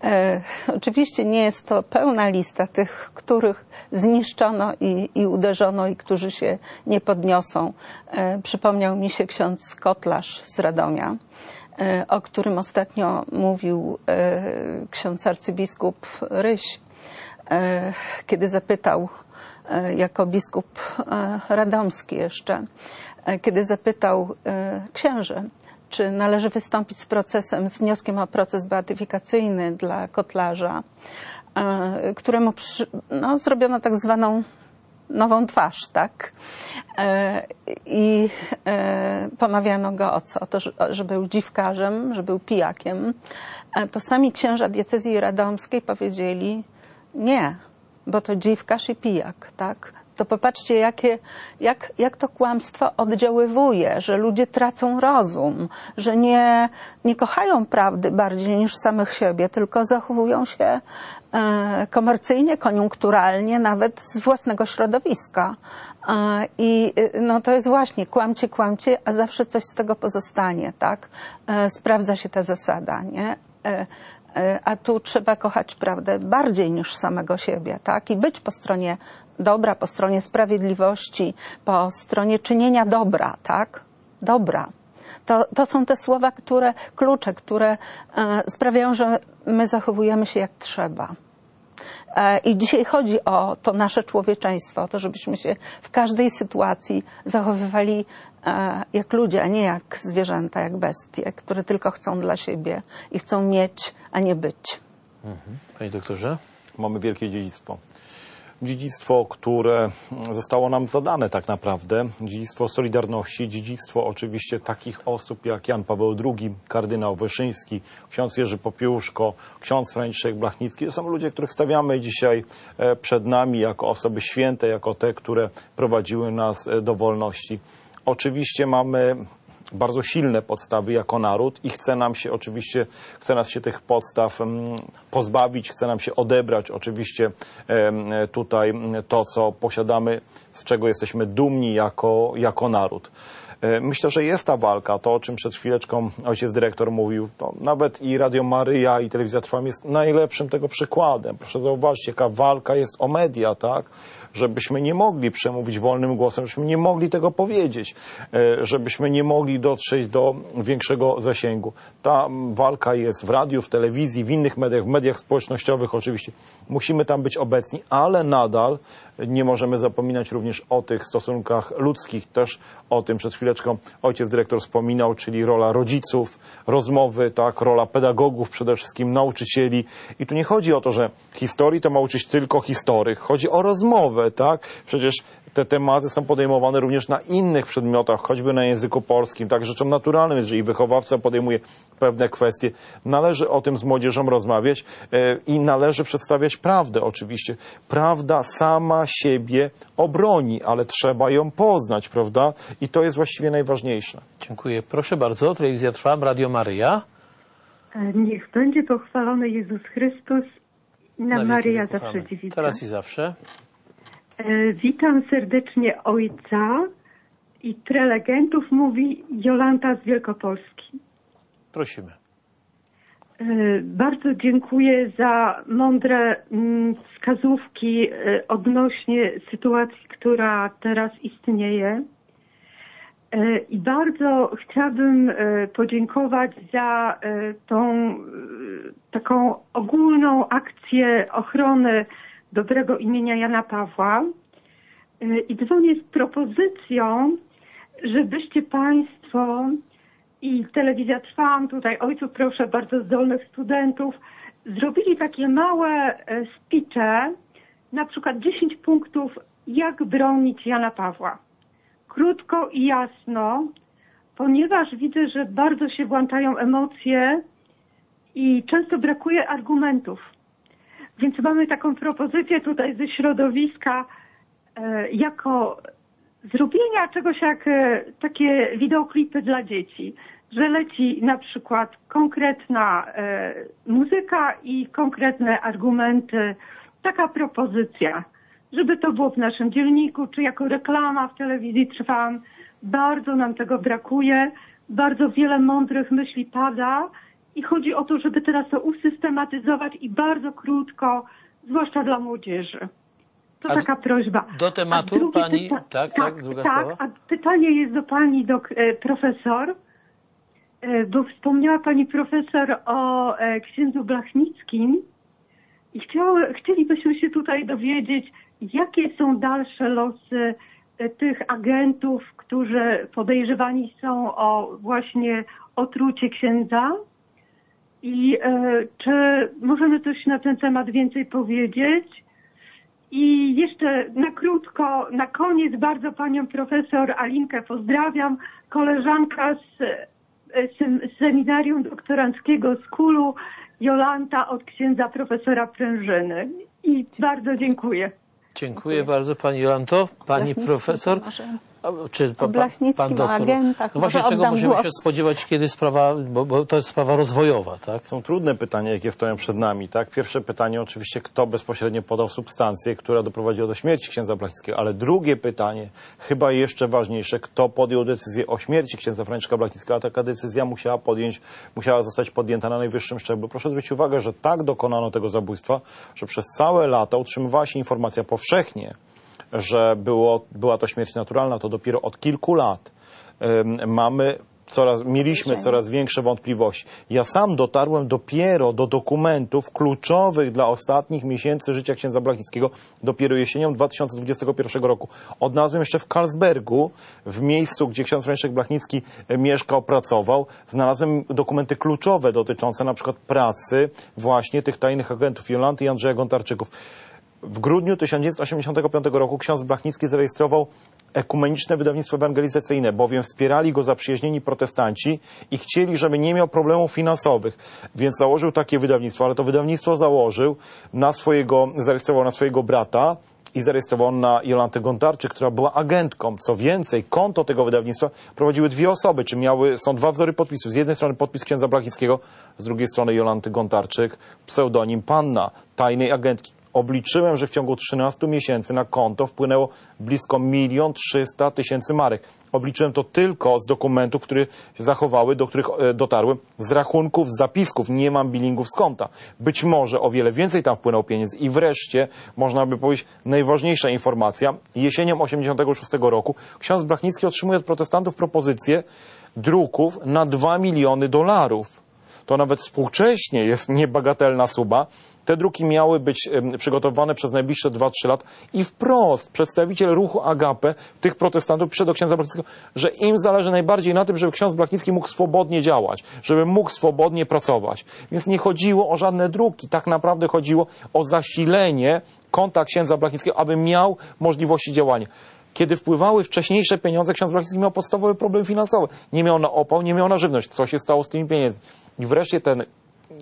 Speaker 2: E, oczywiście nie jest to pełna lista tych, których zniszczono i, i uderzono i którzy się nie podniosą. E, przypomniał mi się ksiądz Kotlarz z Radomia, e, o którym ostatnio mówił e, ksiądz arcybiskup Ryś, e, kiedy zapytał, e, jako biskup e, radomski jeszcze, e, kiedy zapytał e, księży, czy należy wystąpić z procesem, z wnioskiem o proces beatyfikacyjny dla Kotlarza, e, któremu przy, no, zrobiono tak zwaną nową twarz, tak? E, I e, pomawiano go o co? O to, że, że był dziwkarzem, że był pijakiem. E, to sami księża diecezji radomskiej powiedzieli nie, bo to dziwkarz i pijak, tak? To popatrzcie, jakie, jak, jak to kłamstwo oddziaływuje, że ludzie tracą rozum, że nie, nie kochają prawdy bardziej niż samych siebie, tylko zachowują się e, komercyjnie, koniunkturalnie, nawet z własnego środowiska. E, I no, to jest właśnie kłamcie, kłamcie, a zawsze coś z tego pozostanie, tak? E, sprawdza się ta zasada, nie? E, A tu trzeba kochać prawdę bardziej niż samego siebie, tak? I być po stronie dobra, po stronie sprawiedliwości, po stronie czynienia dobra, tak? Dobra. To, to są te słowa, które, klucze, które e, sprawiają, że my zachowujemy się jak trzeba. E, I dzisiaj chodzi o to nasze człowieczeństwo, o to, żebyśmy się w każdej sytuacji zachowywali e, jak ludzie, a nie jak zwierzęta, jak bestie, które tylko chcą dla siebie i chcą mieć, a nie być.
Speaker 1: Mhm. Panie doktorze?
Speaker 3: Mamy wielkie dziedzictwo. Dziedzictwo, które zostało nam zadane tak naprawdę. Dziedzictwo Solidarności, dziedzictwo oczywiście takich osób jak Jan Paweł drugi, kardynał Wyszyński, ksiądz Jerzy Popiełuszko, ksiądz Franciszek Blachnicki. To są ludzie, których stawiamy dzisiaj przed nami jako osoby święte, jako te, które prowadziły nas do wolności. Oczywiście mamy bardzo silne podstawy jako naród i chce nam się oczywiście, chce nas się tych podstaw pozbawić, chce nam się odebrać oczywiście tutaj to, co posiadamy, z czego jesteśmy dumni jako, jako naród. Myślę, że jest ta walka, to o czym przed chwileczką ojciec dyrektor mówił, to nawet i Radio Maryja i Telewizja Trwam jest najlepszym tego przykładem. Proszę zauważyć, jaka walka jest o media, tak? Żebyśmy nie mogli przemówić wolnym głosem, żebyśmy nie mogli tego powiedzieć, żebyśmy nie mogli dotrzeć do większego zasięgu. Ta walka jest w radiu, w telewizji, w innych mediach, w mediach społecznościowych oczywiście. Musimy tam być obecni, ale nadal nie możemy zapominać również o tych stosunkach ludzkich. Też o tym przed chwileczką ojciec dyrektor wspominał, czyli rola rodziców, rozmowy, tak, rola pedagogów, przede wszystkim nauczycieli. I tu nie chodzi o to, że historii to ma uczyć tylko historyk. Chodzi o rozmowę, tak? Przecież te tematy są podejmowane również na innych przedmiotach, choćby na języku polskim. Tak, rzeczą naturalną jest, jeżeli wychowawca podejmuje pewne kwestie, należy o tym z młodzieżą rozmawiać yy, i należy przedstawiać prawdę oczywiście. Prawda sama siebie obroni, ale trzeba ją poznać, prawda? I to jest właściwie najważniejsze.
Speaker 1: Dziękuję. Proszę bardzo, Telewizja Trwam, Radio Maryja.
Speaker 5: Niech będzie pochwalony Jezus Chrystus, na, na Maryja zawsze dziewica.
Speaker 1: Teraz i zawsze.
Speaker 5: Witam serdecznie ojca i prelegentów, mówi Jolanta z Wielkopolski.
Speaker 1: Prosimy.
Speaker 5: Bardzo dziękuję za mądre wskazówki odnośnie sytuacji, która teraz istnieje. I bardzo chciałabym podziękować za tą taką ogólną akcję ochrony dobrego imienia Jana Pawła. I dzwonię z propozycją, żebyście Państwo i Telewizja Trwam, tutaj ojców proszę, bardzo zdolnych studentów, zrobili takie małe speeche, na przykład dziesięć punktów, jak bronić Jana Pawła. Krótko i jasno, ponieważ widzę, że bardzo się włączają emocje i często brakuje argumentów. Więc mamy taką propozycję tutaj ze środowiska e, jako zrobienia czegoś jak e, takie wideoklipy dla dzieci, że leci na przykład konkretna e, muzyka i konkretne argumenty, taka propozycja, żeby to było w naszym dzienniku, czy jako reklama w Telewizji Trwam. Bardzo nam tego brakuje, bardzo wiele mądrych myśli pada i chodzi o to, żeby teraz to usystematyzować i bardzo krótko, zwłaszcza dla młodzieży. To
Speaker 1: A
Speaker 5: taka prośba.
Speaker 1: Do tematu
Speaker 5: A drugie
Speaker 1: pani,
Speaker 5: pyta-
Speaker 1: tak, tak, druga
Speaker 5: tak,
Speaker 1: sprawa.
Speaker 5: a pytanie jest do pani dok, e, profesor, e, bo wspomniała pani profesor o e, księdzu Blachnickim i chciał, chcielibyśmy się tutaj dowiedzieć, jakie są dalsze losy e, tych agentów, którzy podejrzewani są o właśnie otrucie księdza. I e, czy możemy coś na ten temat więcej powiedzieć? I jeszcze na krótko, na koniec bardzo panią profesor Alinkę pozdrawiam, koleżanka z, z seminarium doktoranckiego z Kulu, Jolanta od księdza profesora Prężyny. I bardzo dziękuję.
Speaker 1: Dziękuję bardzo pani Jolanto. Pani
Speaker 2: Blachnickim
Speaker 1: profesor,
Speaker 2: może.
Speaker 1: a, czy pa, pa,
Speaker 2: Blachnickim,
Speaker 1: pan doktor?
Speaker 2: o agentach,
Speaker 1: No właśnie
Speaker 2: może
Speaker 1: czego
Speaker 2: oddam
Speaker 1: możemy
Speaker 2: głos.
Speaker 1: się spodziewać, kiedy sprawa, bo, bo to jest sprawa rozwojowa, tak?
Speaker 3: Są trudne pytania, jakie stoją przed nami, tak? Pierwsze pytanie oczywiście, kto bezpośrednio podał substancję, która doprowadziła do śmierci księdza Blachnickiego, ale drugie pytanie, chyba jeszcze ważniejsze, kto podjął decyzję o śmierci księdza Franciszka Blachnickiego, a taka decyzja musiała podjąć, musiała zostać podjęta na najwyższym szczeblu. Proszę zwrócić uwagę, że tak dokonano tego zabójstwa, że przez całe lata utrzymywała się informacja powszechnie, że było, była to śmierć naturalna, to dopiero od kilku lat um, mamy coraz, mieliśmy coraz większe wątpliwości. Ja sam dotarłem dopiero do dokumentów kluczowych dla ostatnich miesięcy życia księdza Blachnickiego dopiero jesienią dwa tysiące dwudziestego pierwszego roku. Odnalazłem jeszcze w Karlsbergu, w miejscu, gdzie ksiądz Franciszek Blachnicki mieszkał, pracował, znalazłem dokumenty kluczowe dotyczące na przykład pracy właśnie tych tajnych agentów Jolanty i Andrzeja Gontarczyków. W grudniu tysiąc dziewięćset osiemdziesiątego piątego roku ksiądz Blachnicki zarejestrował ekumeniczne wydawnictwo ewangelizacyjne, bowiem wspierali go zaprzyjaźnieni protestanci i chcieli, żeby nie miał problemów finansowych. Więc założył takie wydawnictwo, ale to wydawnictwo założył na swojego, zarejestrował na swojego brata i zarejestrował na Jolantę Gontarczyk, która była agentką. Co więcej, konto tego wydawnictwa prowadziły dwie osoby, czy miały, są dwa wzory podpisów. Z jednej strony podpis księdza Blachnickiego, z drugiej strony Jolanty Gontarczyk, pseudonim Panna, tajnej agentki. Obliczyłem, że w ciągu trzynastu miesięcy na konto wpłynęło blisko milion trzysta tysięcy marek. Obliczyłem to tylko z dokumentów, które się zachowały, do których dotarłem, z rachunków, z zapisków. Nie mam billingów z konta. Być może o wiele więcej tam wpłynęło pieniędzy. I wreszcie, można by powiedzieć, najważniejsza informacja. Jesienią osiemdziesiątego szóstego roku ksiądz Blachnicki otrzymuje od protestantów propozycję druków na dwa miliony dolarów. To nawet współcześnie jest niebagatelna suma. Te druki miały być um, przygotowane przez najbliższe dwa trzy lata i wprost przedstawiciel ruchu Agape, tych protestantów, pisze do księdza Blachnickiego, że im zależy najbardziej na tym, żeby ksiądz Blachnicki mógł swobodnie działać, żeby mógł swobodnie pracować. Więc nie chodziło o żadne druki, tak naprawdę chodziło o zasilenie konta księdza Blachnickiego, aby miał możliwości działania. Kiedy wpływały wcześniejsze pieniądze, ksiądz Blachnicki miał podstawowy problem finansowy. Nie miał na opał, nie miał na żywność. Co się stało z tymi pieniędzmi? I wreszcie ten e,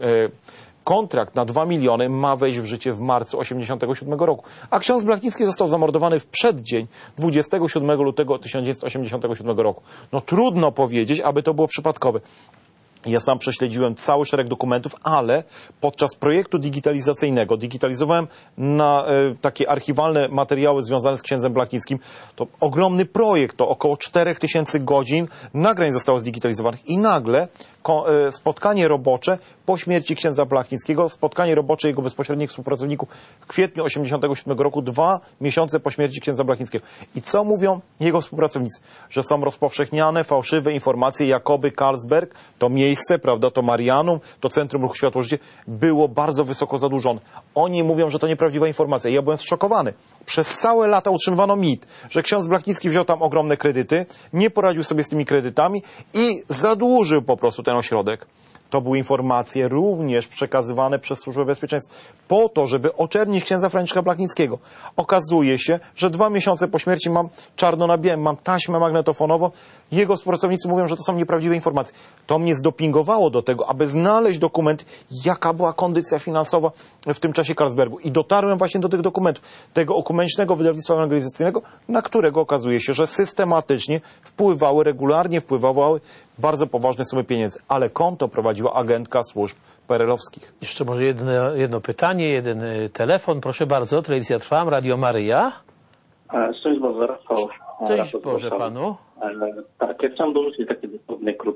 Speaker 3: kontrakt na dwa miliony ma wejść w życie w marcu osiemdziesiątego siódmego roku. A ksiądz Blachnicki został zamordowany w przeddzień dwudziestego siódmego lutego tysiąc dziewięćset osiemdziesiątego siódmego roku. No trudno powiedzieć, aby to było przypadkowe. Ja sam prześledziłem cały szereg dokumentów, ale podczas projektu digitalizacyjnego digitalizowałem na e, takie archiwalne materiały związane z księdzem Blachnickim. To ogromny projekt, to około czterech tysięcy godzin nagrań zostało zdigitalizowanych i nagle ko, e, spotkanie robocze po śmierci księdza Blachnickiego, spotkanie robocze jego bezpośrednich współpracowników w kwietniu osiemdziesiątego siódmego roku, dwa miesiące po śmierci księdza Blachnickiego. I co mówią jego współpracownicy? Że są rozpowszechniane fałszywe informacje, jakoby Karlsberg, to miejsce, prawda, to Marianum, to Centrum Ruchu Światło Życie, było bardzo wysoko zadłużone. Oni mówią, że to nieprawdziwa informacja. Ja byłem zszokowany. Przez całe lata utrzymywano mit, że ksiądz Blachnicki wziął tam ogromne kredyty, nie poradził sobie z tymi kredytami i zadłużył po prostu ten ośrodek. To były informacje również przekazywane przez Służbę Bezpieczeństwa po to, żeby oczernić księdza Franciszka Blachnickiego. Okazuje się, że dwa miesiące po śmierci mam czarno na białym, mam taśmę magnetofonową. Jego współpracownicy mówią, że to są nieprawdziwe informacje. To mnie zdopingowało do tego, aby znaleźć dokument, jaka była kondycja finansowa w tym czasie Karlsbergu. I dotarłem właśnie do tych dokumentów, tego ekumenicznego wydawnictwa ewangelizacyjnego, na którego okazuje się, że systematycznie wpływały, regularnie wpływały bardzo poważne sumy pieniędzy. Ale konto prowadziła agentka służb perelowskich.
Speaker 1: Jeszcze może jedno, jedno pytanie, jeden telefon. Proszę bardzo, telewizja Trwam, Radio Maryja.
Speaker 6: Szczęść Boże, Rafał.
Speaker 1: Cześć Boże Panu.
Speaker 6: Tak, ja chciałem dorzucić taki dosłowny, krótki komentarz.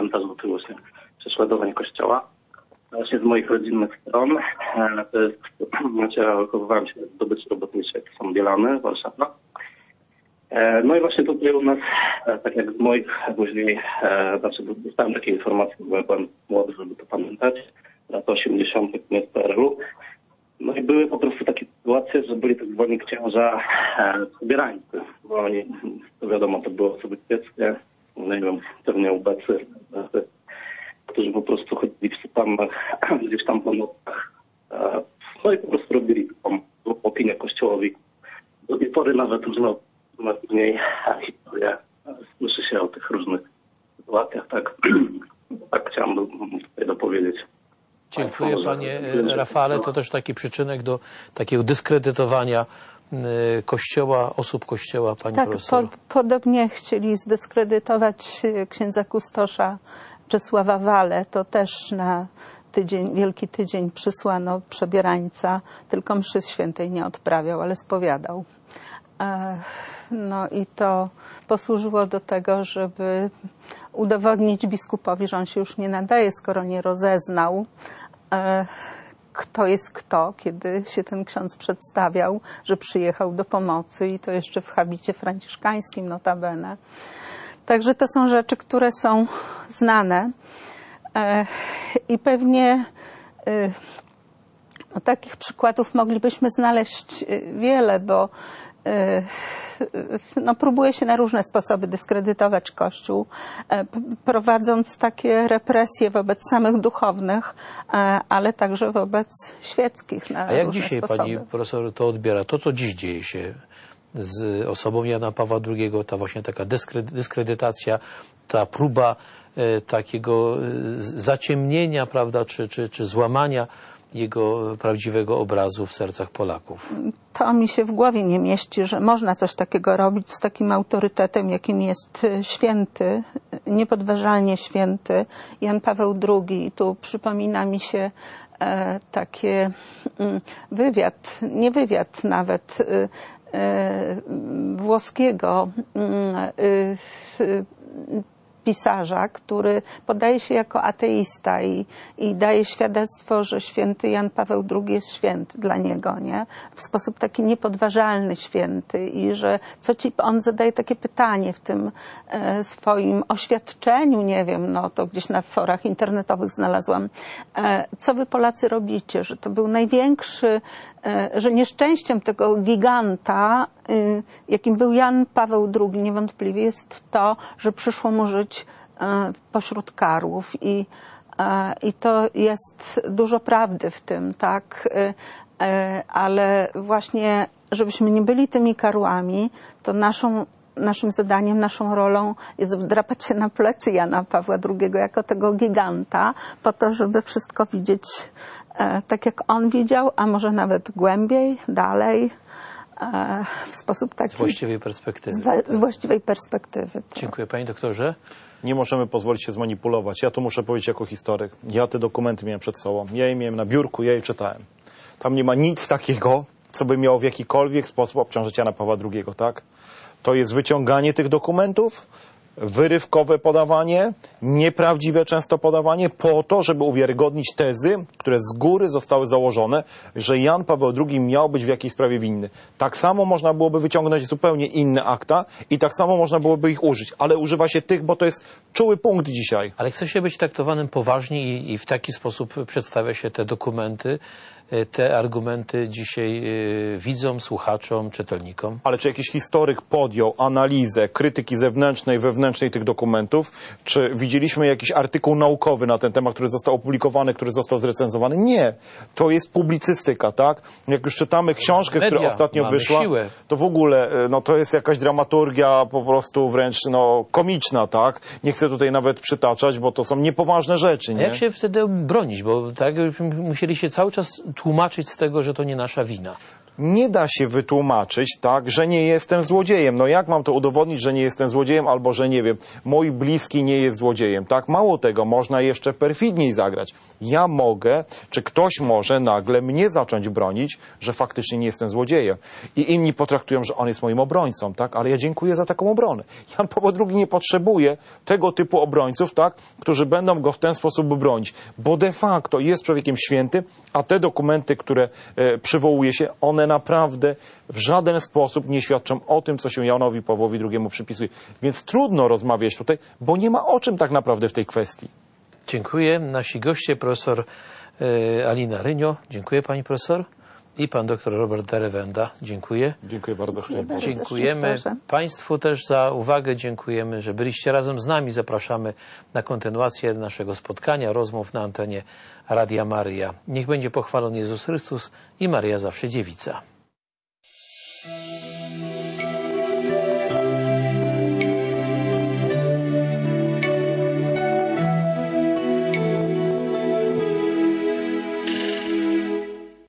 Speaker 6: komentarzy do właśnie prześladowań Kościoła. Właśnie z moich rodzinnych stron, to jest, znaczy, ja wychowywałem się w zdobyczy robotniczej, to są Bielany, Warszawa. No i właśnie tutaj u nas, tak jak z moich później, znaczy dostałem takie informacje, bo byłem młody, żeby to pamiętać, lata osiemdziesiąte, koniec P R L-u. No i były po prostu takie sytuacje, że byli tak zwani księża pobierańcy, bo oni, to wiadomo, to były osoby świeckie, nie wiem, pewnie ubecy, którzy po prostu chodzili w sutannach, gdzieś tam po nocach, no i po prostu robili tą opinię Kościołowi. Do tej pory nawet różne później historie, słyszy się o tych różnych sytuacjach, tak, tak chciałem tutaj dopowiedzieć.
Speaker 1: Dziękuję panie Rafale. To też taki przyczynek do takiego dyskredytowania Kościoła, osób Kościoła, pani
Speaker 2: tak,
Speaker 1: profesor.
Speaker 2: Po, podobnie chcieli zdyskredytować księdza kustosza Czesława Walę. To też na tydzień, Wielki Tydzień przysłano przebierańca, tylko mszy świętej nie odprawiał, ale spowiadał. No i to posłużyło do tego, żeby udowodnić biskupowi, że on się już nie nadaje, skoro nie rozeznał, kto jest kto, kiedy się ten ksiądz przedstawiał, że przyjechał do pomocy i to jeszcze w habicie franciszkańskim notabene. Także to są rzeczy, które są znane i pewnie no, takich przykładów moglibyśmy znaleźć wiele, bo no, próbuje się na różne sposoby dyskredytować Kościół, prowadząc takie represje wobec samych duchownych, ale także wobec świeckich na
Speaker 1: A jak
Speaker 2: różne
Speaker 1: dzisiaj
Speaker 2: sposoby.
Speaker 1: pani profesor to odbiera? To, co dziś dzieje się z osobą Jana Pawła drugiego, ta właśnie taka dyskredytacja, ta próba e, takiego zaciemnienia, prawda, czy, czy, czy złamania jego prawdziwego obrazu w sercach Polaków.
Speaker 2: To mi się w głowie nie mieści, że można coś takiego robić z takim autorytetem, jakim jest święty, niepodważalnie święty Jan Paweł drugi. I tu przypomina mi się e, takie mm, wywiad, nie wywiad nawet, e, e, włoskiego e, e, pisarza, który podaje się jako ateista i, i daje świadectwo, że święty Jan Paweł drugi jest święty dla niego, nie? W sposób taki niepodważalny święty i że co ci, on zadaje takie pytanie w tym e, swoim oświadczeniu, nie wiem, no to gdzieś na forach internetowych znalazłam, e, co wy Polacy robicie, że to był największy, e, że nieszczęściem tego giganta, e, jakim był Jan Paweł drugi, niewątpliwie jest to, że przyszło mu żyć pośród karłów i, i to jest dużo prawdy w tym, tak, ale właśnie, żebyśmy nie byli tymi karłami, to naszą, naszym zadaniem, naszą rolą jest wdrapać się na plecy Jana Pawła drugiego jako tego giganta, po to, żeby wszystko widzieć tak, jak on widział, a może nawet głębiej, dalej, w sposób taki...
Speaker 1: Z właściwej perspektywy.
Speaker 2: Z, z właściwej perspektywy. Tak.
Speaker 1: Dziękuję panie doktorze.
Speaker 3: Nie możemy pozwolić się zmanipulować. Ja to muszę powiedzieć jako historyk. Ja te dokumenty miałem przed sobą. Ja je miałem na biurku, ja je czytałem. Tam nie ma nic takiego, co by miało w jakikolwiek sposób obciążyć Jana Pawła drugiego, tak? To jest wyciąganie tych dokumentów, wyrywkowe podawanie, nieprawdziwe często podawanie po to, żeby uwiarygodnić tezy, które z góry zostały założone, że Jan Paweł drugi miał być w jakiejś sprawie winny. Tak samo można byłoby wyciągnąć zupełnie inne akta i tak samo można byłoby ich użyć, ale używa się tych, bo to jest czuły punkt dzisiaj.
Speaker 1: Ale chce się być traktowanym poważnie i, i w taki sposób przedstawia się te dokumenty, te argumenty dzisiaj widzom, słuchaczom, czytelnikom.
Speaker 3: Ale czy jakiś historyk podjął analizę krytyki zewnętrznej, wewnętrznej tych dokumentów? Czy widzieliśmy jakiś artykuł naukowy na ten temat, który został opublikowany, który został zrecenzowany? Nie. To jest publicystyka, tak? Jak już czytamy książkę,
Speaker 1: Media,
Speaker 3: która ostatnio
Speaker 1: mamy
Speaker 3: wyszła,
Speaker 1: siłę.
Speaker 3: to w ogóle no, to jest jakaś dramaturgia po prostu wręcz no, komiczna, tak? Nie chcę tutaj nawet przytaczać, bo to są niepoważne rzeczy, nie?
Speaker 1: A jak się wtedy bronić? Bo tak musieli się cały czas tłumaczyć z tego, że to nie nasza wina.
Speaker 3: nie da się wytłumaczyć, tak, że nie jestem złodziejem. No jak mam to udowodnić, że nie jestem złodziejem, albo że nie wiem, mój bliski nie jest złodziejem, tak? Mało tego, można jeszcze perfidniej zagrać. Ja mogę, czy ktoś może nagle mnie zacząć bronić, że faktycznie nie jestem złodziejem. I inni potraktują, że on jest moim obrońcą, tak? Ale ja dziękuję za taką obronę. Jan Paweł drugi nie potrzebuje tego typu obrońców, tak? Którzy będą go w ten sposób bronić, bo de facto jest człowiekiem świętym, a te dokumenty, które e, przywołuje się, one naprawdę w żaden sposób nie świadczą o tym, co się Janowi Pawłowi drugiemu przypisuje. Więc trudno rozmawiać tutaj, bo nie ma o czym tak naprawdę w tej kwestii.
Speaker 1: Dziękuję. Nasi goście, profesor e, Alina Rynio. Dziękuję pani profesor. I pan doktor Robert Derewenda. Dziękuję.
Speaker 3: Dziękuję bardzo.
Speaker 2: Dziękuję bardzo.
Speaker 1: Dziękujemy państwu też za uwagę. Dziękujemy, że byliście razem z nami. Zapraszamy na kontynuację naszego spotkania, rozmów na antenie Radia Maryja. Niech będzie pochwalony Jezus Chrystus i Maryja zawsze dziewica.